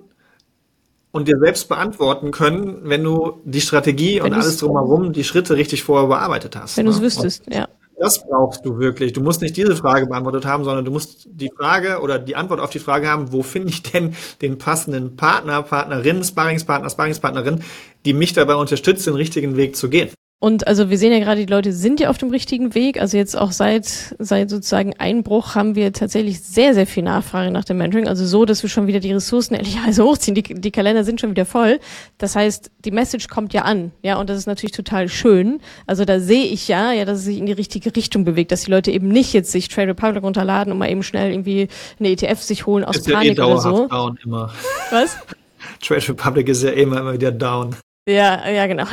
und dir selbst beantworten können, wenn du die Strategie und alles drumherum, die Schritte richtig vorher bearbeitet hast. Wenn du es wüsstest, ja. Das brauchst du wirklich. Du musst nicht diese Frage beantwortet haben, sondern du musst die Frage oder die Antwort auf die Frage haben, wo finde ich denn den passenden Partner, Partnerin, Sparringspartnerin, die mich dabei unterstützt, den richtigen Weg zu gehen. Und also wir sehen ja gerade, die Leute sind ja auf dem richtigen Weg. Also jetzt auch seit sozusagen Einbruch haben wir tatsächlich sehr, sehr viel Nachfrage nach dem Mentoring. Also so, dass wir schon wieder die Ressourcen ehrlicherweise hochziehen. Die Kalender sind schon wieder voll. Das heißt, die Message kommt ja an. Ja, und das ist natürlich total schön. Also da sehe ich ja, dass es sich in die richtige Richtung bewegt, dass die Leute eben nicht jetzt sich Trade Republic runterladen und mal eben schnell irgendwie eine ETF sich holen aus Panik oder so. Immer. Was? Trade Republic ist ja immer wieder down. Ja, genau.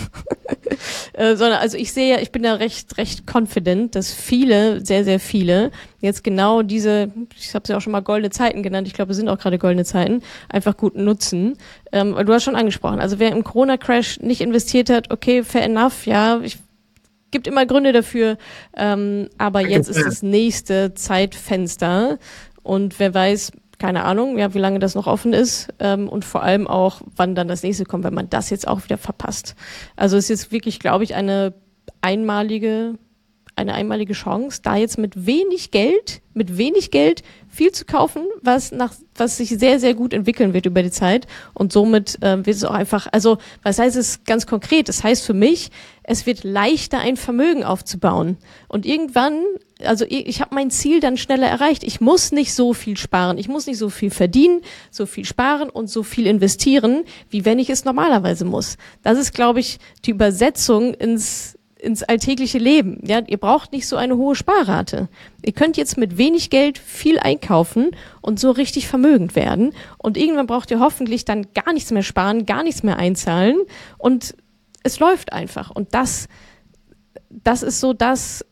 Sondern, also ich bin da recht confident, dass viele, sehr, sehr viele, jetzt genau diese, ich habe es ja auch schon mal goldene Zeiten genannt, ich glaube, es sind auch gerade goldene Zeiten, einfach gut nutzen. Weil du hast schon angesprochen, also wer im Corona-Crash nicht investiert hat, okay, fair enough, ja, gibt immer Gründe dafür, aber jetzt ist das nächste Zeitfenster und wer weiß, keine Ahnung, ja, wie lange das noch offen ist und vor allem auch, wann dann das nächste kommt, wenn man das jetzt auch wieder verpasst. Also es ist jetzt wirklich, glaube ich, eine einmalige Chance, da jetzt mit wenig Geld viel zu kaufen, was sich sehr, sehr gut entwickeln wird über die Zeit. Und somit wird es auch einfach, also was heißt es ganz konkret? Das heißt für mich, es wird leichter, ein Vermögen aufzubauen. Und irgendwann, also ich habe mein Ziel dann schneller erreicht. Ich muss nicht so viel sparen, ich muss nicht so viel verdienen, so viel sparen und so viel investieren, wie wenn ich es normalerweise muss. Das ist, glaube ich, die Übersetzung ins alltägliche Leben. Ja, ihr braucht nicht so eine hohe Sparrate. Ihr könnt jetzt mit wenig Geld viel einkaufen und so richtig vermögend werden. Und irgendwann braucht ihr hoffentlich dann gar nichts mehr sparen, gar nichts mehr einzahlen. Und es läuft einfach. Und das ist so das,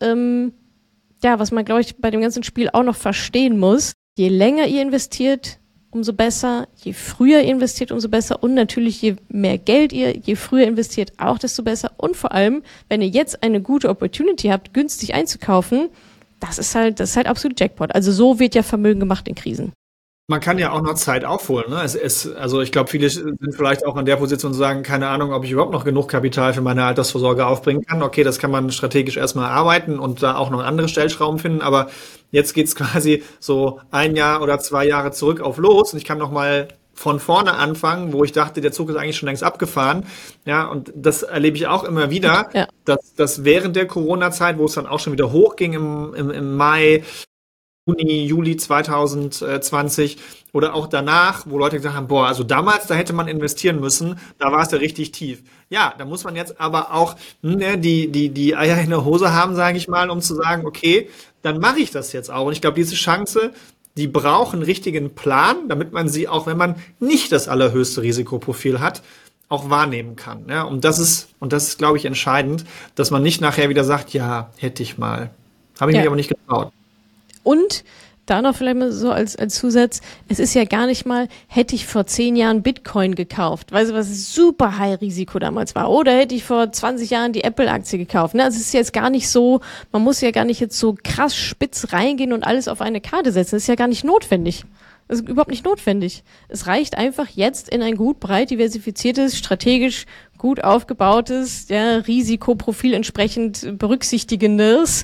was man, glaube ich, bei dem ganzen Spiel auch noch verstehen muss. Je länger ihr investiert, umso besser, je früher ihr investiert, umso besser und natürlich je mehr Geld ihr, je früher investiert, auch desto besser und vor allem, wenn ihr jetzt eine gute Opportunity habt, günstig einzukaufen, das ist halt absolut Jackpot. Also so wird ja Vermögen gemacht in Krisen. Man kann ja auch noch Zeit aufholen. Ne? Also ich glaube, viele sind vielleicht auch in der Position zu sagen, keine Ahnung, ob ich überhaupt noch genug Kapital für meine Altersvorsorge aufbringen kann. Okay, das kann man strategisch erstmal erarbeiten und da auch noch andere Stellschrauben finden. Aber jetzt geht's quasi so 1 Jahr oder 2 Jahre zurück auf los und ich kann noch mal von vorne anfangen, wo ich dachte, der Zug ist eigentlich schon längst abgefahren. Ja, und das erlebe ich auch immer wieder, ja. dass während der Corona-Zeit, wo es dann auch schon wieder hochging im Mai, Juni, Juli 2020 oder auch danach, wo Leute gesagt haben, boah, also damals, da hätte man investieren müssen, da war es ja richtig tief. Ja, da muss man jetzt aber auch die Eier in der Hose haben, sage ich mal, um zu sagen, okay, dann mache ich das jetzt auch. Und ich glaube, diese Chance, die braucht einen richtigen Plan, damit man sie, auch wenn man nicht das allerhöchste Risikoprofil hat, auch wahrnehmen kann. Ja, und das ist, glaube ich, entscheidend, dass man nicht nachher wieder sagt, ja, hätte ich mal. Habe ich mich aber nicht getraut. Und da noch vielleicht mal so als Zusatz, es ist ja gar nicht mal, hätte ich vor 10 Jahren Bitcoin gekauft, weißt du, was super High-Risiko damals war, oder hätte ich vor 20 Jahren die Apple-Aktie gekauft. Ne? Also es ist jetzt gar nicht so, man muss ja gar nicht jetzt so krass spitz reingehen und alles auf eine Karte setzen, das ist ja gar nicht notwendig. Das ist überhaupt nicht notwendig. Es reicht einfach jetzt in ein gut breit diversifiziertes, strategisch gut aufgebautes, Risikoprofil entsprechend berücksichtigendes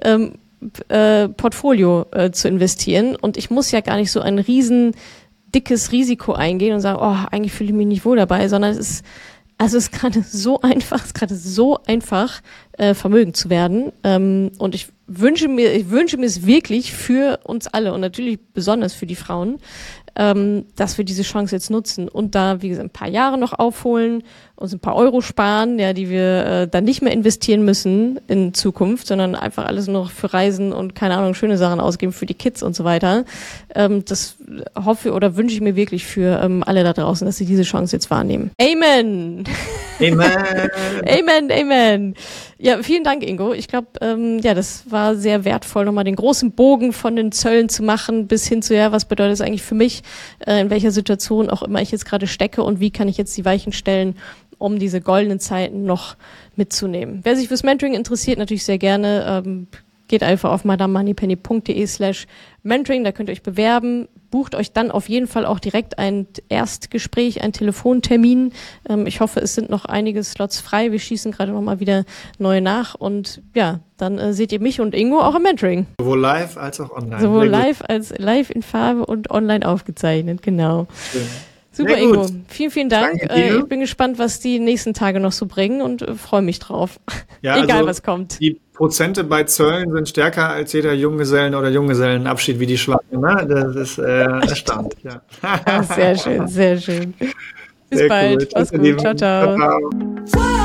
Portfolio zu investieren und ich muss ja gar nicht so ein riesen dickes Risiko eingehen und sagen, oh, eigentlich fühle ich mich nicht wohl dabei, sondern es ist gerade so einfach, Vermögen zu werden und ich wünsche mir es wirklich für uns alle und natürlich besonders für die Frauen, dass wir diese Chance jetzt nutzen und da, wie gesagt, ein paar Jahre noch aufholen, uns ein paar Euro sparen, die wir dann nicht mehr investieren müssen in Zukunft, sondern einfach alles nur noch für Reisen und, keine Ahnung, schöne Sachen ausgeben für die Kids und so weiter. Das hoffe oder wünsche ich mir wirklich für alle da draußen, dass sie diese Chance jetzt wahrnehmen. Amen! Amen! Amen, amen! Ja, vielen Dank, Ingo. Ich glaube, das war sehr wertvoll, nochmal den großen Bogen von den Zöllen zu machen, bis hin zu, was bedeutet es eigentlich für mich, in welcher Situation auch immer ich jetzt gerade stecke und wie kann ich jetzt die Weichen stellen, um diese goldenen Zeiten noch mitzunehmen. Wer sich fürs Mentoring interessiert, natürlich sehr gerne, geht einfach auf madamemoneypenny.de/mentoring, da könnt ihr euch bewerben, bucht euch dann auf jeden Fall auch direkt ein Erstgespräch, einen Telefontermin. Ich hoffe, es sind noch einige Slots frei. Wir schießen gerade noch mal wieder neue nach und dann seht ihr mich und Ingo auch im Mentoring. Sowohl live als auch online. Sowohl live als live in Farbe und online aufgezeichnet, genau. Schön. Super, Ingo. Vielen, vielen Dank. Ich bin gespannt, was die nächsten Tage noch so bringen und freue mich drauf. Ja, egal, was kommt. Die Prozente bei Zöllen sind stärker als jeder Junggesellen- oder Junggesellenabschied wie die Schlange. Ne? Das ist erstaunlich. Ja. Sehr schön, sehr schön. Bis bald. Mach's gut. Ciao, ciao.